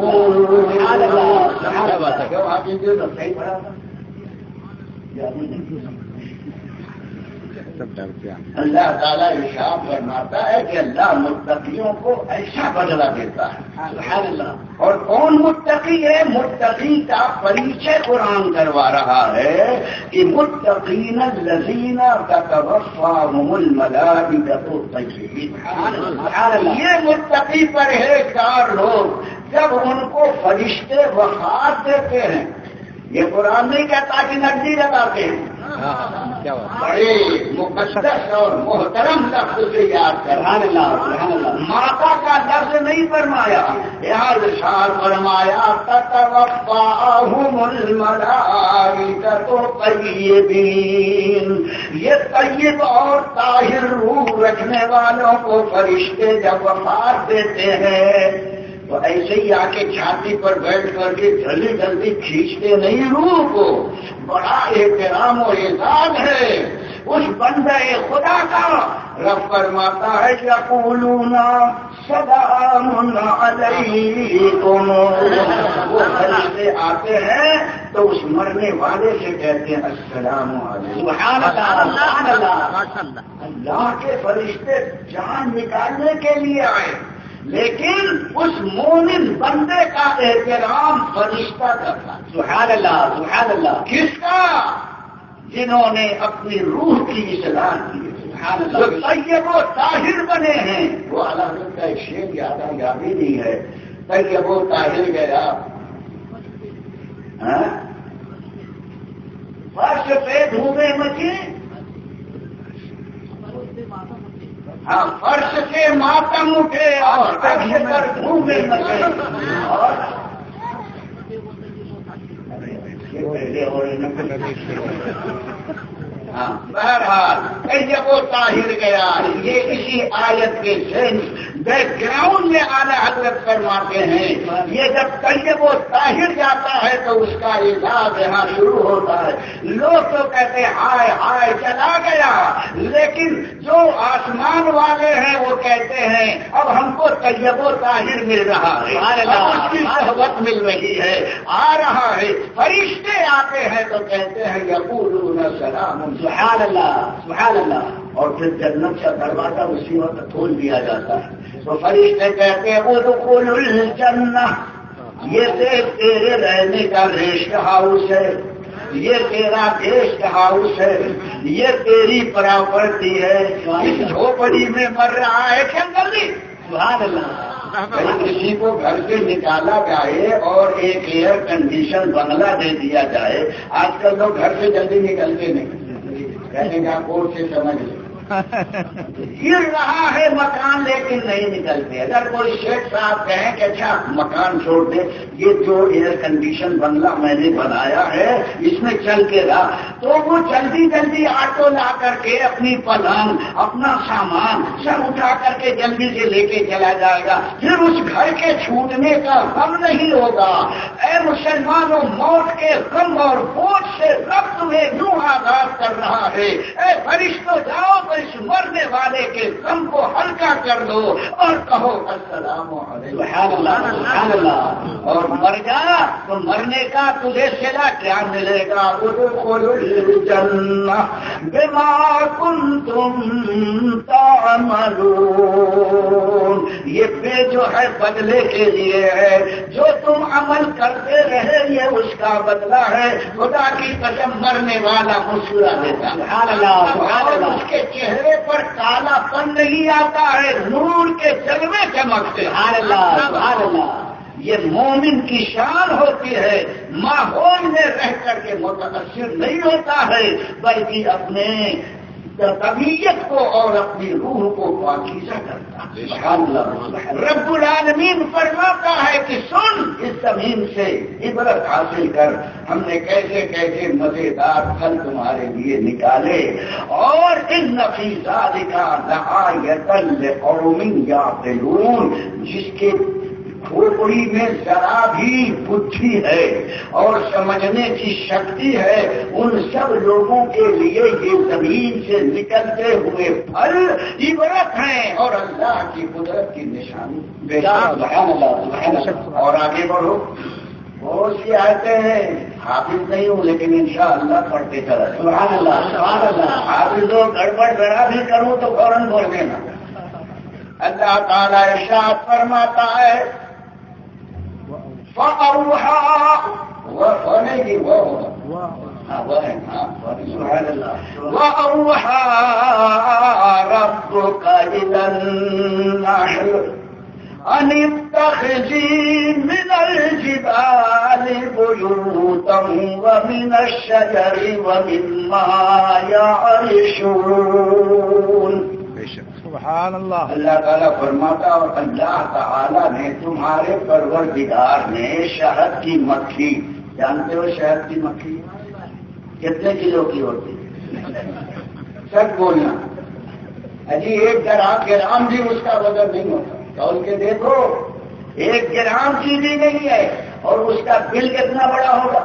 اللہ تعالیٰ ارشاد فرماتا ہے کہ اللہ متقیوں کو ایسا بدلہ دیتا ہے. سبحان اللہ. اور کون متقی ہے؟ متقی کا پریچے قرآن کروا رہا ہے کہ متقین الذین تتوفاهم الملائکۃ طیبین. یہ متقی پرہیزگار لوگ جب ان کو فرشتے وفات دیتے ہیں، یہ قرآن نہیں کہتا کہ نقدی لگاتے ہیں، بڑے مقدس اور محترم لفظ سے یاد کر. ماتا کا لفظ نہیں فرمایا، یہاں ارشاد فرمایا تتوفاهم الملائکۃ طیبین. یہ طیب اور طاہر روح رکھنے والوں کو فرشتے جب وفات دیتے ہیں تو ایسے ہی آ کے چھاتی پر بیٹھ کر کے جلدی جلدی کھینچتے نہیں روح کو. بڑا احترام و اعزاز ہے اس بندے خدا کا. رب فرماتا ہے یقولون سلام علیکم. وہ فرشتے آتے ہیں تو اس مرنے والے سے کہتے ہیں السلام علیکم. سبحان اللہ سبحان اللہ. اللہ کے فرشتے جان نکالنے کے لیے آئے، لیکن اس مومن بندے کا احترام فرشتہ کرتا. سبحان اللہ سبحان اللہ. کس کا؟ جنہوں نے اپنی روح کی اصلاح کی، جو طیب و طاہر بنے ہیں. وہ علامت کا ایک شعر یاد یاد ہی نہیں ہے. طیب و طاہر گیا فرش پہ دھوبے مچی، ہاں فرش کے ماتم اٹھے اور فرش پر دھوبے مچے. اور ہاں بہرحال طیب و طاہر گیا. یہ اسی آیت کے ذہن بیک گراؤنڈ میں اعلیٰ حضرت فرماتے ہیں یہ جب طیب و طاہر جاتا ہے تو اس کا علاج یہاں شروع ہوتا ہے. لوگ تو کہتے ہائے ہائے چلا گیا، لیکن جو آسمان والے ہیں وہ کہتے ہیں اب ہم کو طیب و طاہر مل رہا ہے، اس کی صحبت مل رہی ہے، آ رہا ہے. فرشتے آتے ہیں تو کہتے ہیں یقولون سلام. سبحان اللہ سبحان اللہ. اور پھر جنت کا دروازہ اسی وقت کھول دیا جاتا ہے تو فرشتے کہتے ہیں ادخلوا الجنہ، یہ دیکھ تیرے رہنے کا ریسٹ ہاؤس ہے، یہ تیرا گیسٹ ہاؤس ہے، یہ تیری پراپرٹی ہے. اس جھوپڑی میں مر رہا ہے کیا جلدی. سبحان اللہ. کسی کو گھر سے نکالا جائے اور ایک ایئر کنڈیشن بنگلہ دے دیا جائے، آج کل لوگ گھر سے جلدی نکلتے نہیں، کہنے کا کورٹ سے سمجھ لیں گر رہا ہے مکان لیکن نہیں نکلتے. اگر کوئی شیخ صاحب کہیں کہ اچھا مکان چھوڑ دے، یہ جو ایئر کنڈیشن بنگلہ میں نے بنایا ہے اس میں چل کے رہا، تو وہ جلدی جلدی آٹو لا کر کے اپنی پلنگ اپنا سامان سب اٹھا کر کے جلدی سے لے کے چلا جائے گا. پھر اس گھر کے چھوٹنے کا غم نہیں ہوگا. اے مسلمانوں، موت کے غم اور بوجھ سے رب تمہیں یوں آزاد کر رہا ہے. اے فرشتوں جاؤ تو اس مرنے والے کے غم کو ہلکا کر دو اور کہو السلام علیکم. سبحان اللہ سبحان اللہ. اور مر جا تو مرنے کا تجھے صلہ کیا ملے گا. ادخلوا الجنہ بما کنتم تعملون. یہ بے جو ہے بدلے کے لیے ہے، جو تم عمل کرتے رہے یہ اس کا بدلہ ہے. خدا کی قسم مرنے والا مسکرا دیتا. سبحان اللہ سبحان اللہ. اس کے چہرے پر کالا پن نہیں آتا ہے، نور کے جلوے چمکتے. سبحان اللہ سبحان اللہ. یہ مومن کی شان ہوتی ہے، ماحول میں رہ کر کے متاثر نہیں ہوتا ہے بلکہ اپنے طبیعت کو اور اپنی روح کو پاکیزہ کرتا ہے. سبحان اللہ. رب العالمین فرماتا ہے کہ سن، اس زمین سے عبرت حاصل کر، ہم نے کیسے کیسے مزیدار پھل تمہارے لیے نکالے. اور ان فی ذالک لآیۃ لقوم یعقلون، جس کے کھوپڑی میں ذرا بھی بدھی ہے اور سمجھنے کی شکتی ہے، ان سب لوگوں کے لیے یہ زمین سے نکلتے ہوئے پھل عبرت ہیں اور اللہ کی قدرت کی نشانی. سبحان اللہ سبحان اللہ. اور آگے بڑھو. بہت سی آیتیں ہیں، حافظ نہیں ہوں لیکن انشاءاللہ پڑھتے چلا. سبحان اللہ سبحان اللہ. حافظ ہو گڑبڑ ذرا بھی کروں تو فوراً بول دینا. اللہ تعالیٰ ارشاد فرماتا ہے فَأَوْحَىٰ وَفَنَيْهِ وَأَوْحَىٰ رَبُّكَ إِلَى النَّحْلِ أَنِ اتَّخِذِي مِنَ الْجِبَالِ بُيُوتًا وَمِنَ الشَّجَرِ وَمِمَّا يَعْرِشُونَ. سبحان اللہ. اللہ تعالیٰ فرماتا اور اللہ تعالیٰ نے تمہارے پروردگار نے شہد کی مکھی، جانتے ہو شہد کی مکھی کتنے کلو کی ہوتی ہے؟ سب بولنا. اجی ایک گرام گرام بھی اس کا وزن نہیں ہوتا. تول کے دیکھو، ایک گرام کی بھی نہیں ہے اور اس کا بل کتنا بڑا ہوگا.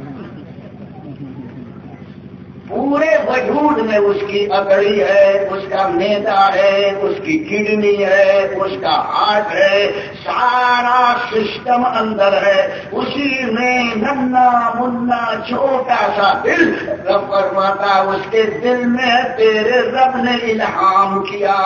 پورے وجود میں اس کی اکڑی ہے، اس کا میدا ہے، اس کی کڈنی ہے، اس کا ہارٹ ہے، سارا سسٹم اندر ہے. اسی میں ننا منا چھوٹا سا دل. رب فرماتا اس کے دل میں تیرے رب نے الہام کیا.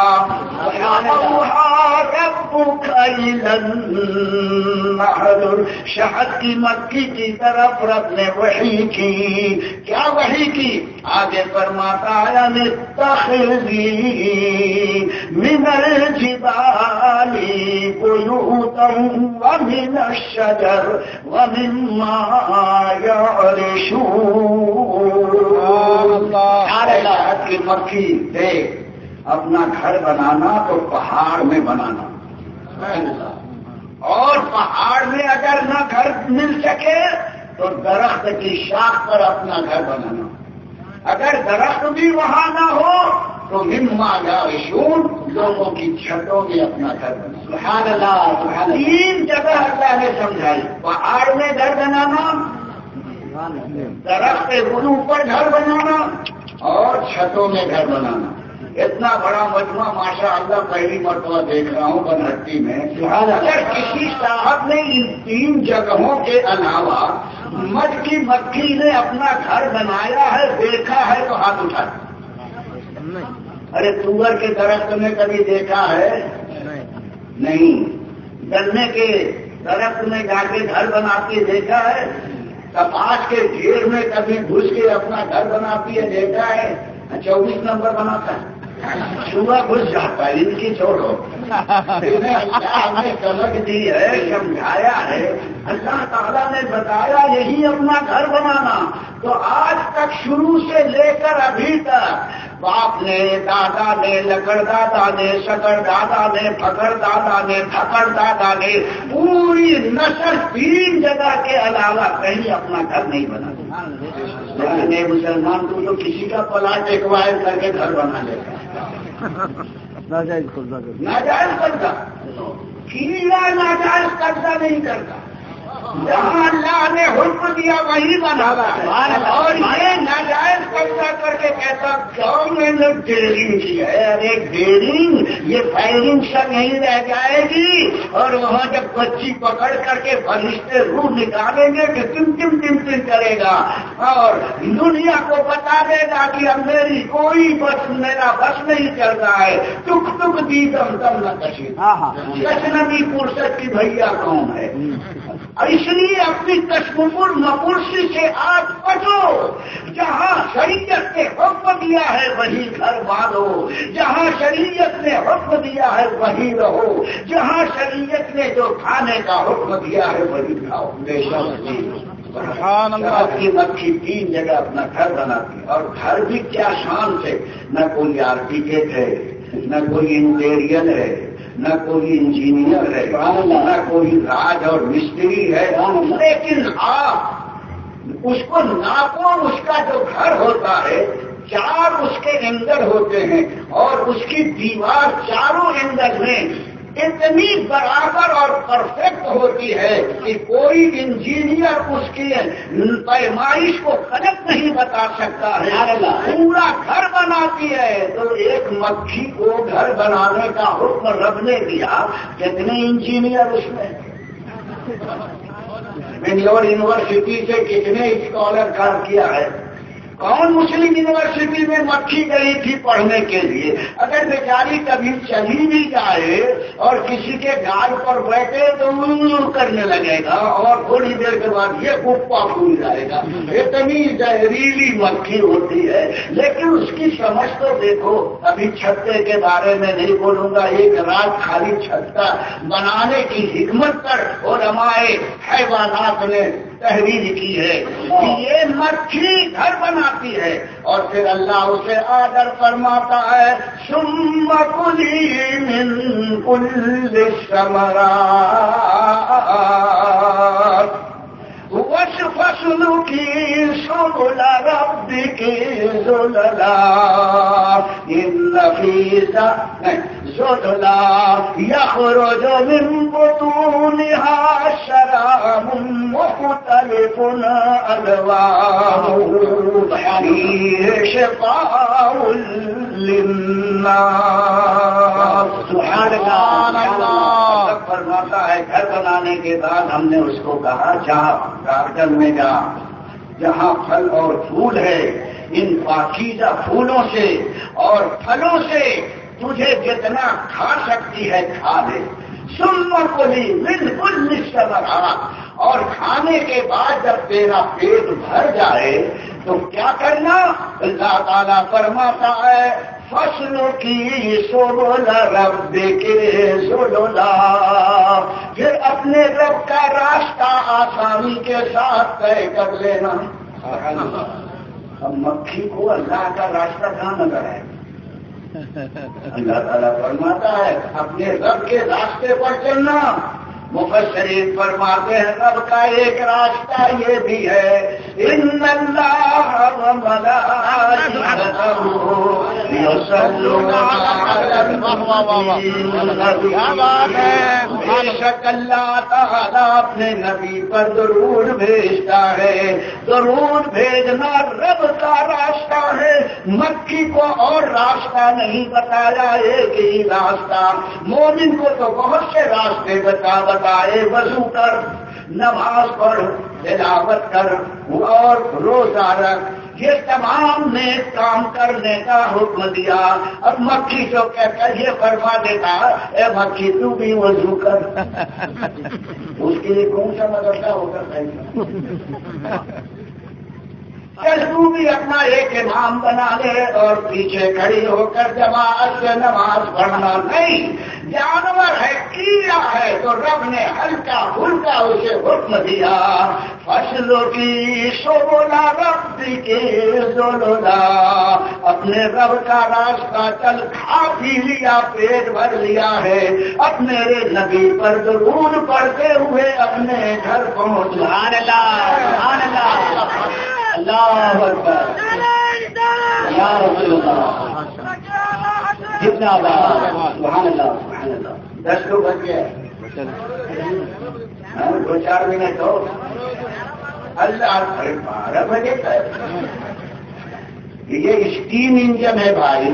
شہد کی مکھی کی طرف رب نے وحی کی. کیا وحی کی؟ آگے فرماتا ہے اتخذی من الجبال بیوتا ومن الشجر ومما یعرشون. شہد کی مکھی دیکھ، اپنا گھر بنانا تو پہاڑ میں بنانا، اور پہاڑ میں اگر نہ گھر مل سکے تو درخت کی شاخ پر اپنا گھر بنانا. اگر درخت بھی وہاں نہ ہو تو مما یعرشون، لوگوں کی چھتوں میں اپنا گھر بنا. سبحان اللہ. تین جگہ اللہ نے سمجھائی. پہاڑ میں گھر بنانا, درخت گلو پر گھر بنانا اور چھتوں میں گھر بنانا. اتنا بڑا مجموعہ ماشاء اللہ پہلی مرتبہ دیکھ رہا ہوں بنہٹی میں. اگر کسی صاحب نے ان تین جگہوں کے علاوہ مجھ کی مکھی نے اپنا گھر بنایا ہے, دیکھا ہے تو ہاتھ اٹھا. ارے تور کے درخت میں کبھی دیکھا ہے؟ نہیں. گنے کے درخت میں جا کے گھر بناتی دیکھا ہے؟ کپاس کے ڈھیر میں کبھی گھس کے اپنا گھر بناتی ہے دیکھا ہے؟ چوبیس نمبر بناتا ہے, چوہا گھس جاتا ہے. ان کی چھوڑو, اللہ نے سمجھ دی ہے, سمجھایا ہے. اللہ تعالیٰ نے بتایا یہی اپنا گھر بنانا. تو آج تک شروع سے لے کر ابھی تک باپ نے, دادا نے, لکڑ دادا نے, شکر دادا نے, پھکڑ دادا نے, پھکڑ دادا نے, پوری نسل تین جگہ کے علاوہ کہیں اپنا گھر نہیں بنا. لیکن ایک مسلمان کو تو کسی کا پلاٹ ایکوائر کر کے گھر بنا لیتا ہے. ناجائز قبضہ, کیڑا ناجائز قبضہ نہیں کرتا. جہاں اللہ نے حکم دیا وہی بنانا ہے. اور یہ ناجائز قبضہ کر کے کہتا کیوں میں نے ڈیرنگ کی ہے. ارے ڈیرنگ یہ فائرنگ سب نہیں رہ جائے گی, اور وہاں جب بچی پکڑ کر کے فرشتے روح نکالیں گے کہ تم تم تم تم کرے گا, اور دنیا کو بتا دے گا کہ اب میری کوئی بس میرا بس نہیں چل رہا ہے. ٹک ٹک دی دم دم نہ کشی. کشنبی فرصت کی بھیا کون ہے؟ اس لیے اپنی تشکر مپرسی سے آج بچو. جہاں شریعت نے حکم دیا ہے وہی گھر باندھو, جہاں شریعت نے حکم دیا ہے وہی رہو, جہاں شریعت نے جو کھانے کا حکم دیا ہے وہی کھاؤ. بے شک کی مکھی تین جگہ اپنا گھر بناتی, اور گھر بھی کیا شان سے. نہ کوئی آرکیٹیکٹ ہے, نہ کوئی انٹیریئر ہے, نہ کوئی انجینئر ہے, نہ کوئی راج اور مستری ہے, لیکن آپ اس کو ناپو. اس کا جو گھر ہوتا ہے چار اس کے اندر ہوتے ہیں, اور اس کی دیوار چاروں اندر میں اتنی برابر اور پرفیکٹ ہوتی ہے کہ کوئی انجینئر اس کی پیمائش کو غلط نہیں بتا سکتا ہے. پورا گھر بناتی ہے. تو ایک مکھی کو گھر بنانے کا حکم رب نے دیا, کتنے انجینئر اس میں. بنگلور یونیورسٹی سے کتنے اسکالر کام کیا ہے. کون مسلم یونیورسٹی میں مکھی گئی تھی پڑھنے کے لیے؟ اگر بیچاری کبھی چلی بھی جائے اور کسی کے گال پر بیٹھے تو کرنے لگے گا, اور تھوڑی دیر کے بعد یہ گپا پھول جائے گا. اتنی زہریلی مکھی ہوتی ہے. لیکن اس کی سمجھ تو دیکھو. ابھی چھتے کے بارے میں نہیں بولوں گا. ایک رات خالی چھتا بنانے کی حکمت پر علماء حیوانات نے تحریر کی ہے کہ یہ مکھی گھر بناتی ہے, اور پھر اللہ اسے آدر فرماتا ہے ثم کلی من کل الثمرات واسلکی سبل ربک ذللا ان فی ذللا یخرج من بطونها شراب مختلف الوانه فیہ شفاء للناس. سبحان اللہ. فرماتا ہے گھر بنانے کے بعد ہم نے اس کو کہا جہاں گارڈن میں جا, جہاں پھل اور پھول ہے, ان پاکیزہ پھولوں سے اور پھلوں سے تجھے جتنا کھا سکتی ہے کھا لے. ثم کلی من کل الثمرات, اور کھانے کے بعد جب تیرا پیٹ بھر جائے تو کیا کرنا؟ اللہ تعالیٰ فرماتا ہے فصلوں کی سبل ربک ذللا, پھر اپنے رب کا راستہ آسانی کے ساتھ طے کر لینا. اب مکھی کو اللہ کا راستہ کہاں نظر ہے؟ اللہ تعالیٰ فرماتا ہے اپنے رب کے راستے پر چلنا. مفسرین فرماتے ہیں رب کا ایک راستہ یہ بھی ہے ان اللہ وملائکتہ یصلون علی النبی بے شک اللہ تعالیٰ اپنے نبی پر درود بھیجتا ہے. درود بھیجنا رب کا راستہ ہے. مکی کو اور راستہ نہیں بتایا، ایک ہی راستہ. مومن کو تو بہت سے راستے بتا بتائے، وضو کر، نماز پڑھ، تلاوت کر اور روزہ رکھ، یہ تمام نیک کام کرنے کا حکم دیا. اب مکھی جو کہہ کر یہ فرما دیتا اے مکھی تو بھی وضو کر، اس کے لیے کون سا مدرسہ ہوگا؟ چل تو بھی اپنا ایک امام بنا لے اور پیچھے کھڑی ہو کر جماعت سے نماز پڑھنا نہیں. جانور ہے، کیڑا ہے، تو رب نے ہلکا پھلکا اسے حکم دیا. فصلوں کی سولا رب کے زولولا، اپنے رب کا راستہ چل، کھا پی لیا، پیٹ بھر لیا ہے، اب میرے نبی پر درود پڑھتے ہوئے اپنے گھر پہنچ. سبحان اللہ، سبحان اللہ، اللہ اکبر، یا رسول اللہ، جتنا سبحان اللہ، سبحان اللہ. دس لوگ بچ گئے، دو چار منٹ ہو. اللہ بارہ بجے تک یہ اسٹیم انجن ہے بھائی.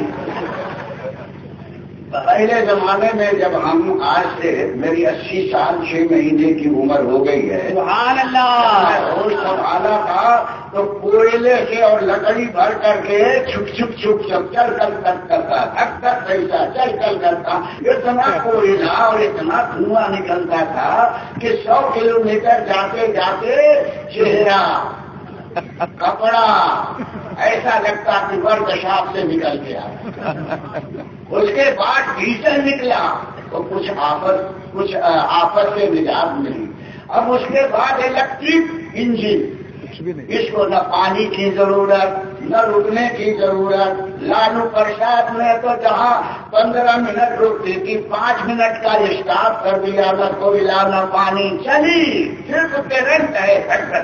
پہلے زمانے میں جب ہم آج سے میری اسی سال چھ مہینے کی عمر ہو گئی ہے، سبحان اللہ، اور سنبھالا تھا تو کوئلے سے اور لکڑی بھر کر کے چھپ چھپ چھپ چھپ چل کر تک کرتا، تھک تک پیسہ چل کر کرتا. اتنا کوئلہ اور اتنا دھواں نکلتا تھا کہ سو کلو میٹر جاتے جاتے چہرہ، کپڑا ایسا لگتا کہ ورد شاپ سے نکل گیا. اس کے بعد ڈیزل نکلا تو کچھ آفت کچھ آفت سے نجات ملی. اب اس کے بعد الیکٹرک انجن، اس کو نہ پانی کی ضرورت نہ رکنے کی ضرورت. لالو پرساد نے تو جہاں پندرہ منٹ رکتی تھی پانچ منٹ کا اسٹاپ کر دیا، نہ کوئلہ نہ پانی، چلی صرف کرنٹ ہے.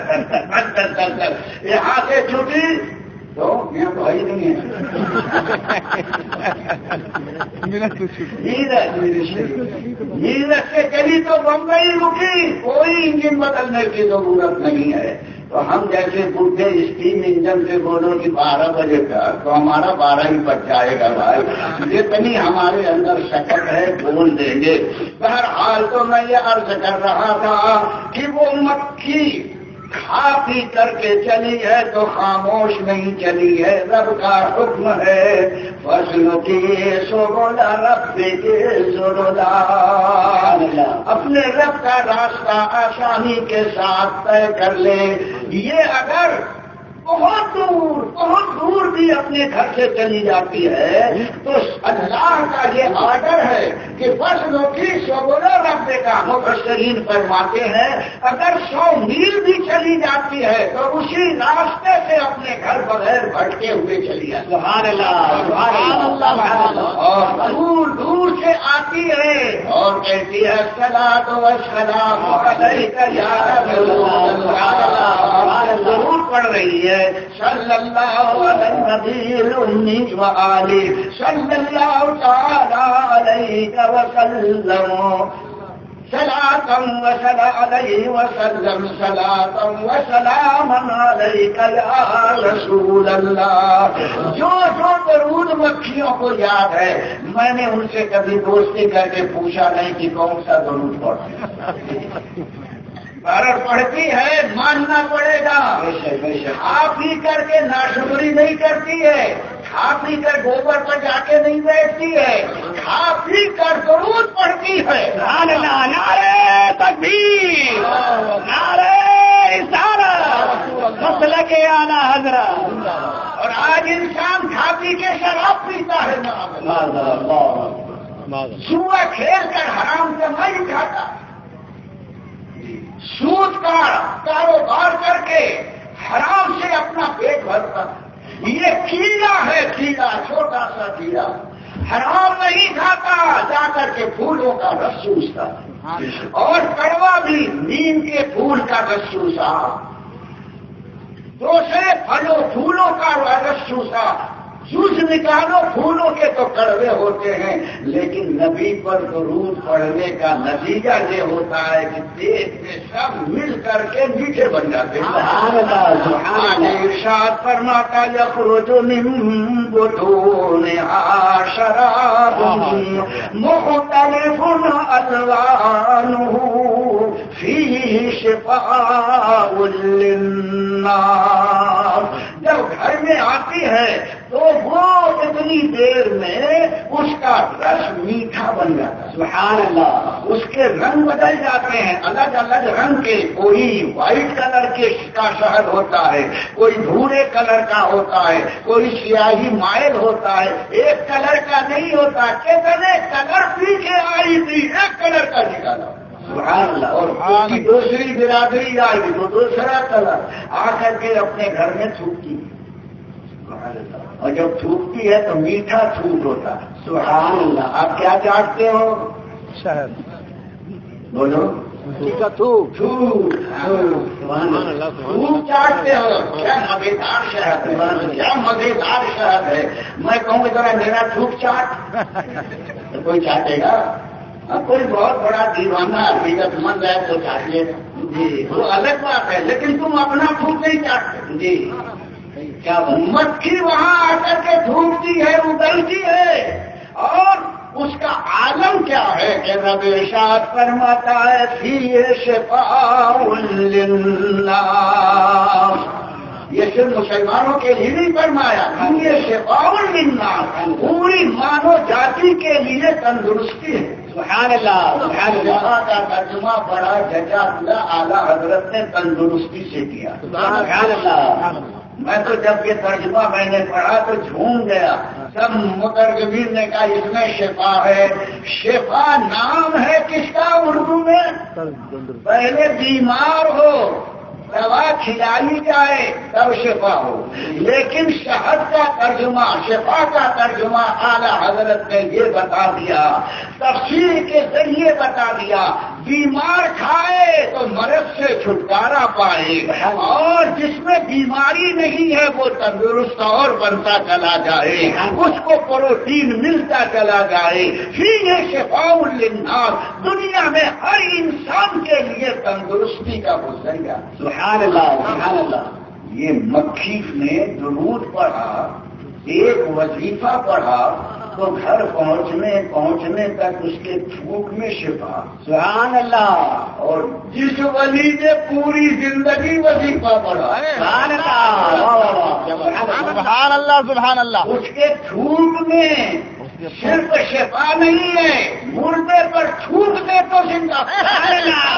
یہاں سے چھٹی تو یہاں تو ہی نہیں ہے. میرٹ سے چلی تو بمبئی رکی، کوئی انجن بدلنے کی ضرورت نہیں ہے. تو ہم جیسے بوڑھے اسٹیم انجن سے بولو کہ بارہ بجے تک، تو ہمارا بارہ ہی بج جائے گا بھائی. جتنی ہمارے اندر شکت ہے بول دیں گے. بہرحال تو میں یہ عرض کر رہا تھا کہ وہ مکھی کھا پی کر کے چلی ہے تو خاموش نہیں چلی ہے. رب کا حکم ہے، فصلوں کی سولا رب کے سولا، اپنے رب کا راستہ آسانی کے ساتھ طے کر لے. یہ اگر بہت دور بہت دور بھی اپنے گھر سے چلی جاتی ہے تو اللہ کا یہ آرڈر ہے کہ فصلوں کی سولا رب کا. مفسرین فرماتے ہیں اگر سو میل بھی چلی جاتی ہے تو اسی راستے سے اپنے گھر بغیر بھٹکے ہوئے چلی جاتی. سبحان اللہ، سبحان اللہ. اور دور دور سے آتی ہے اور کہتی ہے الصلاۃ والسلام علیک یا رسول اللہ. ضرور پڑھ رہی ہے صلی اللہ علیہ نبی و آلہ صلی اللہ تعالی علیہ وسلم صلاۃ وسلام علیہ وسلم صلاۃ وسلام علیک یا رسول اللہ. جو جو درود مکھیوں کو یاد ہے، میں نے ان سے کبھی دوستی کر کے پوچھا نہیں کہ کون سا درود پڑھتے. بارہ پڑھتی ہے، ماننا پڑے گا. کھا پی کر کے ناشکری نہیں کرتی ہے، کھا پی کر گوبر پر جا کے نہیں بیٹھتی ہے، کھا پی کر درود پڑھتی ہے. نعرے تکبیر، نعرے رسالت، مسلک اعلی حضرت. اور آج انسان کھا پی کے شراب پیتا ہے، جوا کھیل کر حرام کمائی کھاتا، سود کا کاروبار کر کے حرام سے اپنا پیٹ بھرتا. یہ کیڑا ہے، کیڑا چھوٹا سا کیڑا، حرام نہیں کھاتا، جا کر کے پھولوں کا رس چوستا، اور کڑوا بھی نیم کے پھول کا رس چوسا، دوسرے پھلوں پھولوں کا رس چوسا. جوس نکالو پھولوں کے تو کڑوے ہوتے ہیں، لیکن نبی پر درود پڑھنے کا نتیجہ یہ ہوتا ہے کہ پیٹ میں سب مل کر کے میٹھے بن جاتے ہیں۔ ارشاد فرماتا یخرج من بطونہا شراب مختلف الوانہ فیہ شفاء للناس۔ جب گھر میں آتی ہے تو وہ اتنی دیر میں اس کا رس میٹھا بن جاتا ہے۔ سبحان اللہ۔ اس کے رنگ بدل جاتے ہیں، الگ الگ رنگ کے، کوئی وائٹ کلر کے کا شہد ہوتا ہے، کوئی بھورے کلر کا ہوتا ہے، کوئی سیاہی مائل ہوتا ہے، ایک کلر کا نہیں ہوتا۔ کتنے کلر پی کے آئی تھی، ایک کلر کا نکالا۔ سبحان اللہ۔ اور کی دوسری برادری آئی تو دوسرا کلر آ کر کے اپنے گھر میں تھوکتی، اور جب تھوکتی ہے تو میٹھا تھوک ہوتا ہے۔ سبحان اللہ۔ آپ کیا چاٹتے ہو؟ شہد۔ بولو تھوک تھوک تھوک چاٹتے ہو۔ کیا مزیدار شہد ہے، کیا مزیدار شہد ہے۔ میں کہوں گا ذرا میرا تھوک چاٹ، تو کوئی چاٹے گا؟ کوئی بہت بڑا دیوانہ حقیقت مند ہے تو چاہیے جی، وہ الگ بات ہے، لیکن تم اپنا تھوک نہیں چاہتے جی۔ کیا مکھی وہاں آ کر کے تھوکتی ہے، اگلتی ہے، اور اس کا عالم کیا ہے کہ رب ارشاد فرماتا ہے فیہ شفاء للناس۔ یہ صرف مسلمانوں کے لیے نہیں فرمایا، یہ شفاء للناس، پوری مانو جاتی کے لیے تندرستی ہے۔ سبحان اللہ۔ سبحان اللہ کا ترجمہ بڑا ججا ہوا اعلیٰ حضرت نے تندرستی سے کیا۔ سبحان اللہ۔ میں تو جب یہ ترجمہ میں نے پڑھا تو جھوم گیا۔ سب مترجمین نے کہا اس میں شفا ہے۔ شفا نام ہے کس کا اردو میں؟ پہلے بیمار ہو دوا کھلائی جائے تب شفا ہو، لیکن شہد کا ترجمہ، شفا کا ترجمہ اعلیٰ حضرت نے یہ بتا دیا، تفسیر کے ذریعے بتا دیا، بیمار کھائے تو مرض سے چھٹکارا پائے، اور جس میں بیماری نہیں ہے وہ تندرست اور بنتا چلا جائے، اس کو پروٹین ملتا چلا جائے۔ فیہ شفاء للناس، دنیا میں ہر انسان کے لیے تندرستی کا وہ ذریعہ۔ سبحان اللہ۔ سبحان اللہ۔ یہ مکھی نے درود پڑھا، ایک وظیفہ پڑھا تو گھر پہنچنے پہنچنے تک اس کے تھوک میں شفا۔ سبحان اللہ۔ اور جس ولی نے پوری زندگی وظیفہ پڑھا، سبحان اللہ سبحان اللہ سبحان اللہ، اس کے تھوک میں صرف شفا نہیں ہے، مردے پر تھوک دے تو زندہ۔ سبحان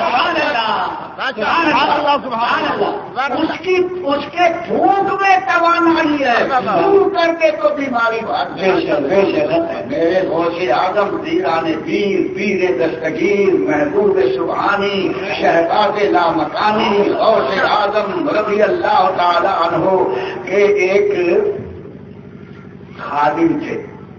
اللہ سبحان اللہ۔ اس کی اس کے تھوک میں توانائی ہے، تھوک کر کے تو بیماری بھاگ جائے۔ میرے غوث اعظم پیران پیر، پیر دستگیر، محبوب سبحانی، شہباز لامکانی، غوث اعظم رضی اللہ تعالی عنہ کے ایک خادم تھے۔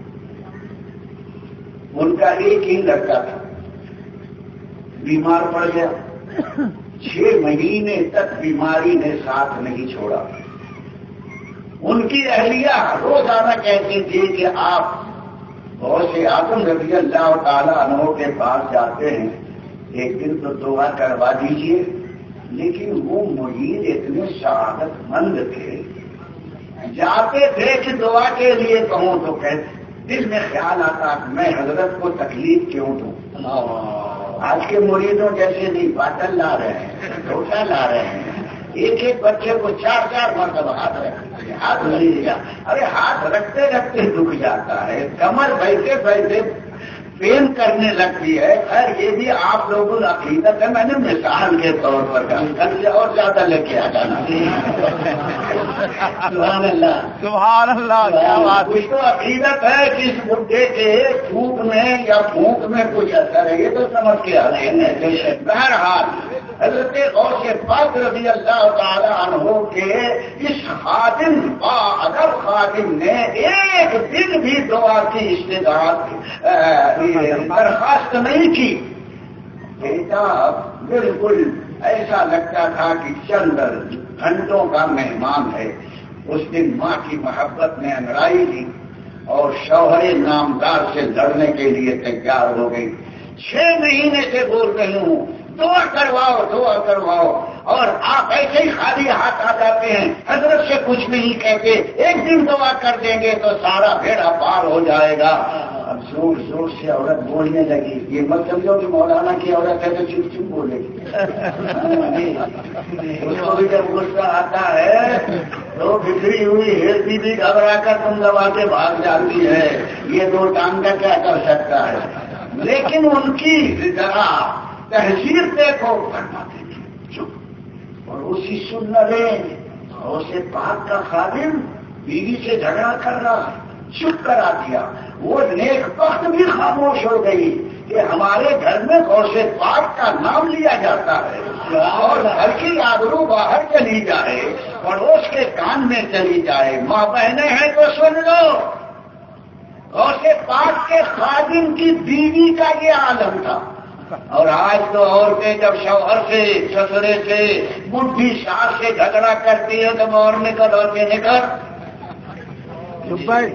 ان کا ایک ہی لڑکا تھا، بیمار پڑ گیا، چھ مہینے تک بیماری نے ساتھ نہیں چھوڑا۔ ان کی اہلیہ روزانہ کہتی تھی کہ آپ غوث اعظم رضی اللہ تعالی عنہ کے پاس جاتے ہیں، ایک دن تو دعا کروا دیجیے۔ لیکن وہ مرید اتنے سعادت مند تھے، جاتے تھے کہ دعا کے لیے کہوں تو کہتے دل میں خیال آتا کہ میں حضرت کو تکلیف کیوں دوں۔ آج کے مریدوں جیسے نہیں باٹل لا رہے ہیں، ڈوٹا لا رہے ہیں، ایک ایک بچے کو چار چار مرتبہ ہاتھ رکھتے ہیں، ہاتھ نہیں دیا۔ ارے ہاتھ رکھتے رکھتے دکھ جاتا ہے، کمر بیٹھے بیٹھے پین کرنے لگتی ہے۔ خیر یہ بھی آپ لوگوں نے عقیدت ہے، میں نے مثال کے طور پر کہا، کل سے اور زیادہ لے کے آ جانا۔ سبحان اللہ سبحان اللہ، کیا بات۔ کچھ تو عقیدت ہے کہ اس بڈھے کے تھوک میں یا پھونک میں کچھ اثر ہے، یہ تو سمجھ کے آ رہے ہیں۔ بہرحال حضرت غوث پاک رضی اللہ تعالی عنہ کے اس خادم با ادب خادم نے ایک دن بھی دعا کی استدعا درخواست نہیں کی۔ بیٹا بالکل ایسا لگتا تھا کہ چند گھنٹوں کا مہمان ہے، اس دن ماں کی محبت نے انگڑائی دی اور شوہر نامدار سے لڑنے کے لیے تیار ہو گئی. چھ مہینے سے بول رہی ہوں دعا کرواؤ دعا کرواؤ اور آپ ایسے ہی خالی ہاتھ آ جاتے ہیں, حضرت سے کچھ نہیں کہتے, ایک دن دعا کر دیں گے تو سارا بھیڑا پار ہو جائے گا. اب زور زور سے عورت بولنے لگی. یہ مت سمجھو کہ مولانا کی عورت ہے تو چپ چپ بولے گی. اس کو بھی جب غصہ آتا ہے تو بکھری ہوئی ہیلتی بھی گھبرا کر تم دبا کے بھاگ جاتی ہے. یہ دو ٹانگا کیا کر سکتا ہے؟ لیکن ان کی ذرا تحذیر دیکھو فرماتے تھے چپ. اور اسی سننے اسے پاک کا خادم بیوی سے جھگڑا کر رہا چپ کرا دیا. وہ نیک بخت بھی خاموش ہو گئی کہ ہمارے گھر میں غوث پاک کا نام لیا جاتا ہے اور گھر کی آبرو باہر چلی جائے, پڑوس کے کان میں چلی جائے. ماں بہنیں ہیں تو سن لو, غوث پاک کے خادم کی بیوی کا یہ عالم تھا. اور آج تو عورتیں جب شوہر سے سسرے سے بڈھی ساس سے جھگڑا کرتی ہے تو اور نکل اور کے نکل چپ بھائی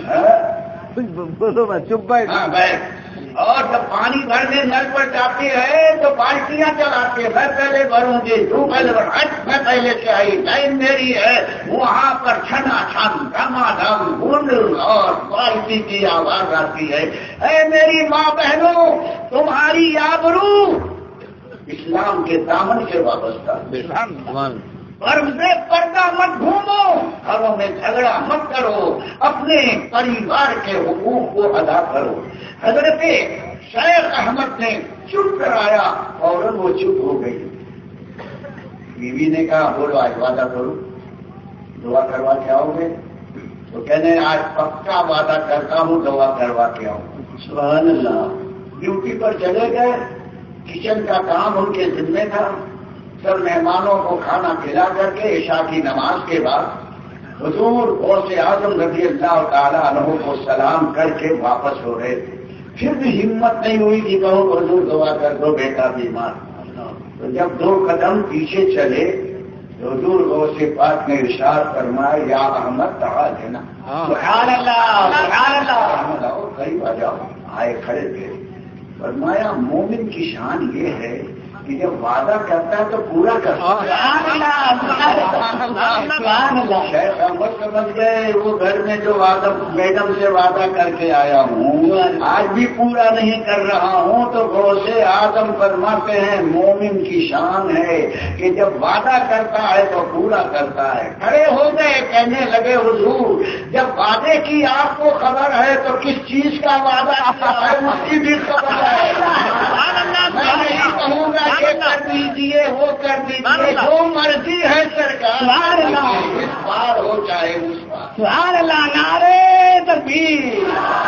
بولو بھائی چپ بھائی. ہاں بھائی. اور جب پانی بھرنے نل پر جاتی ہے تو بالٹیاں چلاتی ہے. میں پہلے بھروں گی تو پہلے بھر, میں پہلے سے آئی لائن میری ہے. وہاں پر چھنا چھن ڈما ڈم گنڈ اور بالٹی کی آواز آتی ہے. اے میری ماں بہنوں, تمہاری آبرو اسلام کے دامن سے وابستہ. پردے پردہ مت گھومو, گھروں میں جھگڑا مت کرو, اپنے پریوار کے حقوق کو ادا کرو. حضرت شیخ احمد نے چپ کرایا اور وہ چپ ہو گئی. بیوی نے کہا بولو آج وعدہ کرو, دعا کروا کے آؤ گے؟ تو کہنے آج پکا وعدہ کرتا ہوں دعا کروا کے آؤں. سبحان اللہ. ڈیوٹی پر چلے گئے, کچن کا کام ان کے ذمہ تھا. سب مہمانوں کو کھانا کھلا کر کے عشاء کی نماز کے بعد حضور غوث اعظم رضی اللہ تعالیٰ عنہ کو سلام کر کے واپس ہو رہے تھے. پھر بھی ہمت نہیں ہوئی کہ کہو حضور دعا کر دو بیٹا بیمار. تو جب دو قدم پیچھے چلے تو حضور غوث پاک نے ارشاد فرمایا یا احمد تعال لینا. سبحان اللہ سبحان اللہ. آؤ قریب آ جاؤ. آئے کھڑے تھے. فرمایا مومن کی شان یہ ہے کہ جب وعدہ کرتا ہے تو پورا کرتا ہے. شیخ احمد سمجھ گئے وہ گھر میں جو وعدہ میڈم سے وعدہ کر کے آیا ہوں آج بھی پورا نہیں کر رہا ہوں. تو غوث اعظم فرماتے ہیں مومن کی شان ہے کہ جب وعدہ کرتا ہے تو پورا کرتا ہے. کھڑے ہو گئے, کہنے لگے حضور جب وعدے کی آپ کو خبر ہے تو کس چیز کا وعدہ کیا ہے اس کی بھی خبر ہے. میں نہیں کہوں گا یہ کر دیجیے وہ کر دیجیے, جو مرضی ہے سرکار, اس بار ہو چاہے اس بار. سبحان اللہ. نعرے تکبیر.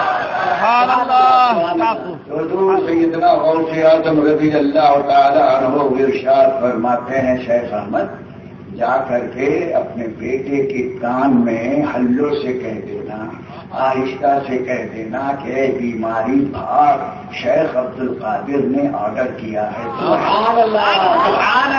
سبحان اللہ. حضور سیدنا غوث اعظم رضی اللہ تعالی عنہ ارشاد فرماتے ہیں شیخ احمد جا کر کے اپنے بیٹے کے کان میں ہلو سے کہہ دینا, آہستہ سے کہہ دینا کہ اے بیماری بھاگ شیخ عبد القادر نے آرڈر کیا ہے. سبحان اللہ سبحان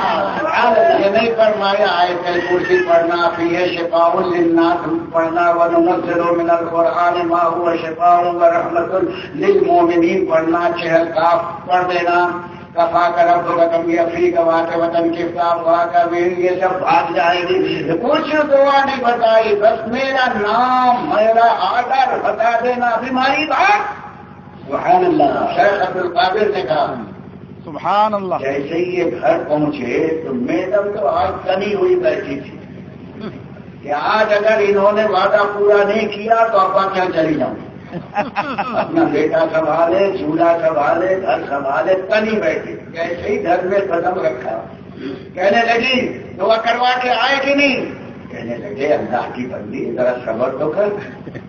اللہ. یہ نہیں فرمایا آیت الکرسی پڑھنا, فیہ شفاء للناس پڑھنا, وننزل من القرآن ما هو شفاء ورحمۃ للمؤمنین پڑھنا, چہل کاف پڑھ دینا, کفا کا رب کا کمی افری کا واقع وطن کی وہاں کا ویر, یہ سب بھاگ جائے گی. کچھ دعا نہیں بتائی, بس میرا نام میرا آرڈر بتا دینا, بیماری بھاگ. سبحان اللہ. شیخ عبد القادر نے کہا سبحان اللہ. جیسے ہی یہ گھر پہنچے تو میڈم تو آج تنی ہوئی بیٹھی تھی کہ آج اگر انہوں نے وعدہ پورا نہیں کیا تو ابا کیا چلی جاؤں. اپنا بیٹا سنبھالے, چولہا سنبھالے, گھر سنبھالے, تنی بیٹھے. جیسے ہی گھر میں قدم رکھا کہنے لگی دعا کروا کے آئے کہ نہیں؟ کہنے لگے اللہ کی بندی ذرا صبر تو کر,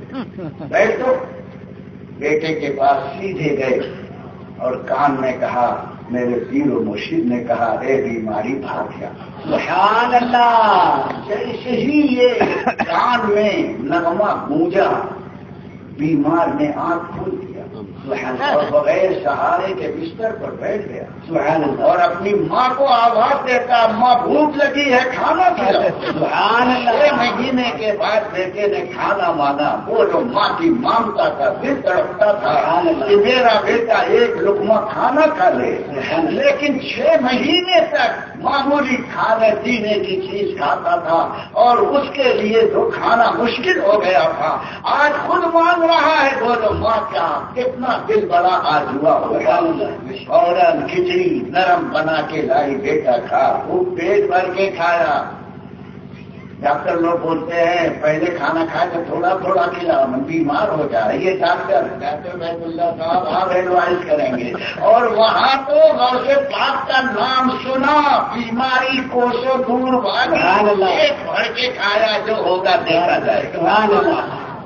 بیٹھ تو. بیٹے کے پاس سیدھے گئے اور کان میں کہا, میرے پیر و مرشد نے کہا اے بیماری بھاگ گیا. سبحان اللہ. جیسے ہی یہ کان میں نغمہ گونجا بیمار نے آنکھ کھول دیا. اور بغیر سہارے کے بستر پر بیٹھ گیا اور اپنی ماں کو آواز دیتا ماں بھوک لگی ہے کھانا کھلاؤ. چھ مہینے کے بعد بیٹے نے کھانا مانا. وہ جو ماں کی مانگتا تھا دل تڑپتا تھا کہ میرا بیٹا ایک لقمہ کھانا کھا لے, لیکن چھ مہینے تک معمولی کھانے پینے کی چیز کھاتا تھا اور اس کے لیے تو کھانا مشکل ہو گیا تھا. آج خود مانگ رہا ہے بولو ماں کیا کتنا دل بڑا آج ہوا ہوگا. اور کھچڑی نرم بنا کے لائی بیٹا کھا. خوب پیٹ بھر کے کھایا. ڈاکٹر لوگ بولتے ہیں پہلے کھانا کھائے تو تھوڑا تھوڑا کھلاؤ بیمار ہو جا رہی ہے. ڈاکٹر ڈاکٹر بیت اللہ صاحب آپ ایڈوائز کریں گے. اور وہاں تو غوث پاک کا نام سنا بیماری کوسوں دور بھاگی. پیٹ بھر کے کھایا جو ہوگا دیکھا جائے گا.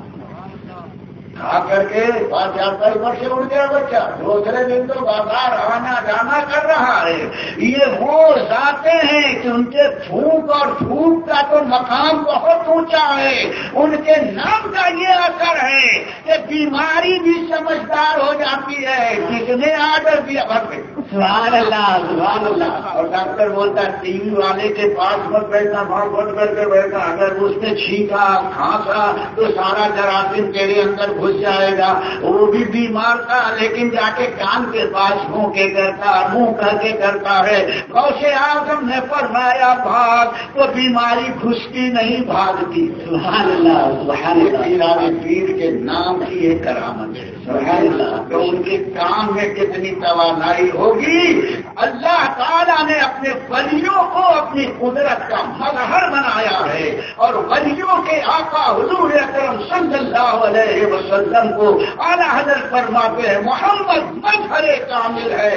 کھا کر کے بات جاتا ہے اوپر سے اڑ گیا بچہ. دوسرے دن تو بازار آنا جانا کر رہا ہے. یہ وہ ذاتیں ہیں کہ ان کے پھونک اور پھونک کا تو مقام بہت اونچا ہے. ان کے نام کا یہ اثر ہے کہ بیماری بھی سمجھدار ہو جاتی ہے. کتنے آڈر دیا سبحان اللہ سبحان اللہ. اور ڈاکٹر بولتا ہے ٹی وی والے کے پاس مت بیٹھنا وہاں بند کر کے بیٹھنا. اگر اس نے چھینکا کھانسا تو سارا جراثیم تیرے اندر گھس جائے گا. وہ بھی بیمار تھا لیکن جا کے کان کے پاس منہ کے کرتا منہ کر کے کرتا ہے. غوث اعظم نے فرمایا بھاگ تو بیماری گھستی نہیں بھاگتی. سبحان اللہ سبحان اللہ. پیران پیر کے نام کی ایک کرامت ہے. سبحان اللہ. تو ان کے کام میں کتنی توانائی ہوگی. اللہ تعالیٰ نے اپنے ولیوں کو اپنی قدرت کا مظہر بنایا ہے اور ولیوں کے آقا حضور اکرم صلی اللہ علیہ وسلم کو اعلیٰ حضرت فرماتے ہیں محمد مظہر کامل ہے.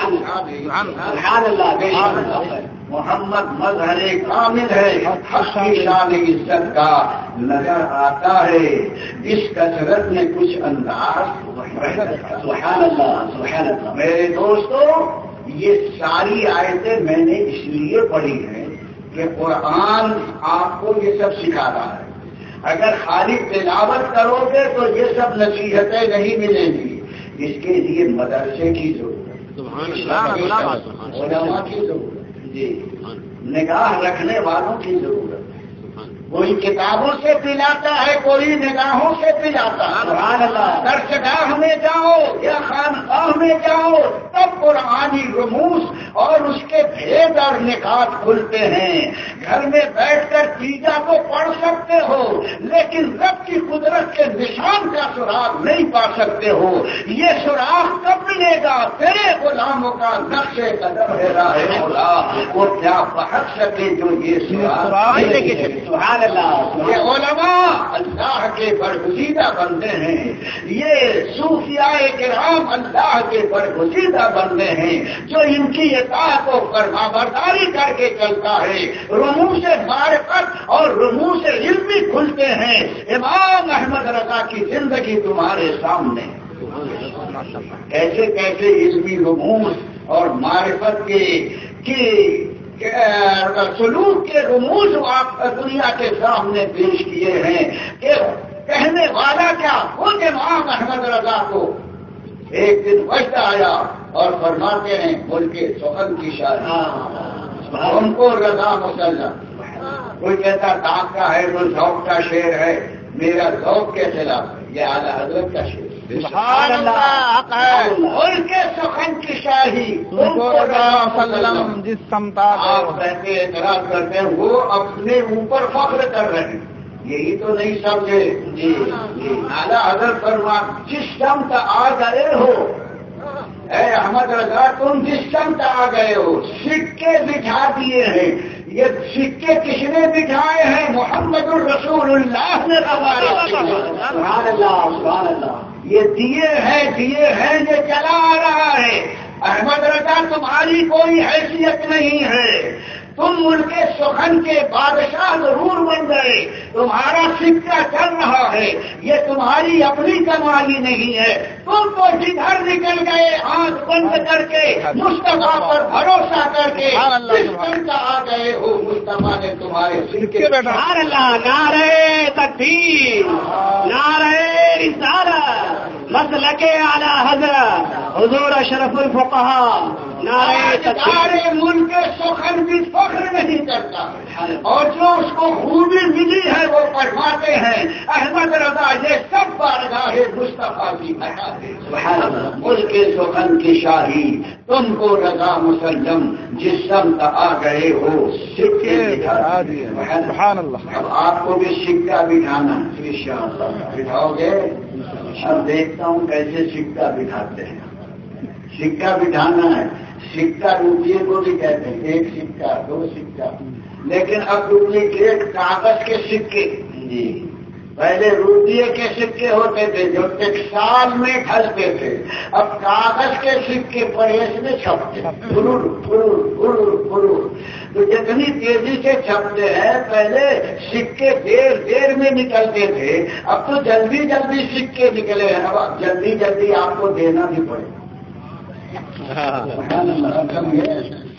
سبحان اللہ. محمد مظہر کامل ہے. حق کی شان عزت کا نظر آتا ہے. اس کثرت میں کچھ انداز. سبحان اللہ سبحان اللہ. میرے دوستو یہ ساری آیتیں میں نے اس لیے پڑھی ہیں کہ قرآن آپ کو یہ سب سکھا رہا ہے. اگر خالی تلاوت کرو گے تو یہ سب نصیحتیں نہیں ملیں گی. اس کے لیے مدرسے کی ضرورت, علماء کی ضرورت, جی نگاہ رکھنے والوں کی ضرورت. کوئی کتابوں سے پلاتا ہے کوئی نگاہوں سے پلاتا ہے. سبحان اللہ. درسگاہ میں جاؤ یا خانقاہ میں جاؤ تب قرآنی رموز اور اس کے بھید اور نکات کھلتے ہیں. گھر میں بیٹھ کر تیجا کو پڑھ سکتے ہو لیکن رب کی قدرت کے نشان کا سراغ نہیں پا سکتے ہو. یہ سراغ کب ملے گا؟ تیرے غلاموں کا نقش قدم ہے راہ مولا. وہ کیا بہت سکے جو یہ سراغ. یہ علماء اللہ کے برگزیدہ بندے ہیں. یہ صوفیاء کرام اللہ کے برگزیدہ بندے ہیں جو ان کی اطاعت و فرمانبرداری کر کے چلتا ہے. رموز معرفت اور رموز علم بھی کھلتے ہیں. امام احمد رضا کی زندگی تمہارے سامنے کیسے کیسے علمی رموز اور معرفت کے کی سلوک کے رموز آپ دنیا کے سامنے پیش کیے ہیں کہ کہنے والا کیا خود امام احمد رضا کو ایک دن وقت آیا اور فرماتے ہیں ملک کے سخن کی شاعری ہم کو رضا مسلم. کوئی کہتا دانت کا ہے تو ذوق کا شعر ہے. میرا ذوق کے خلاف یہ اعلیٰ حضرت کا شعر. سبحان اللہ. ملک کے سخن کی شاہی جس سمتا آپ کہتے اعتراض کرتے ہیں وہ اپنے اوپر فخر کر رہے ہیں. یہی تو نہیں سمجھے. جی جی اعلیٰ حضرت فرما جس سمت آ گئے ہو اے احمد رضا تم جس سمت آ گئے ہو سکے بٹھا دیے ہیں. یہ سکے کس نے بٹھائے ہیں؟ محمد الرسول اللہ نے. سبحان اللہ سبحان اللہ. یہ دیے ہیں دیے ہیں یہ چلا آ رہا ہے. احمد رضا تمہاری کوئی حیثیت نہیں ہے. تم ملک سخن کے بادشاہ ضرور بن گئے. تمہارا سکہ چل رہا ہے. یہ تمہاری اپنی کمائی نہیں ہے. تم تو جدھر نکل گئے آنکھ بند کر کے مصطفیٰ پر بھروسہ کر کے سسٹم کا آ گئے ہو. مصطفیٰ نے تمہارے سکے سبحان اللہ. نعرہ تکبیر نعرہ رسالت مسلک اعلی حضرت حضور اشرف الفقہاء سارے ملک کے سخن بھی فخر نہیں کرتا اور جو اس کو خوبی ملی ہے وہ فرماتے ہیں احمد رضا یہ سب بارگاہ مصطفیٰ کی بتاتے ملک کے سخن کی شاہی تم کو رضا مسلم جس سمت آ گئے ہو سکے سبحان اللہ. اب آپ کو بھی سکہ بٹھانا بٹھاؤ گے؟ اب دیکھتا ہوں کیسے سکہ بٹھاتے ہیں. سکہ بٹھانا ہے. سکہ روپیے کو بھی کہتے ہیں ایک سکہ دو سکہ لیکن اب ڈپلیکیٹ کاغذ کے سکے. جی پہلے روپیے کے سکے ہوتے تھے جو ٹیکسال میں ڈھلتے تھے. اب کاغذ کے سکے پریس میں چھپتے پھرور پھرور پھرور پھرور. تو جتنی تیزی سے چھپتے ہیں پہلے سکے دیر دیر میں نکلتے تھے اب تو جلدی جلدی سکے نکلے ہیں. اب جلدی جلدی آپ کو دینا بھی پڑے.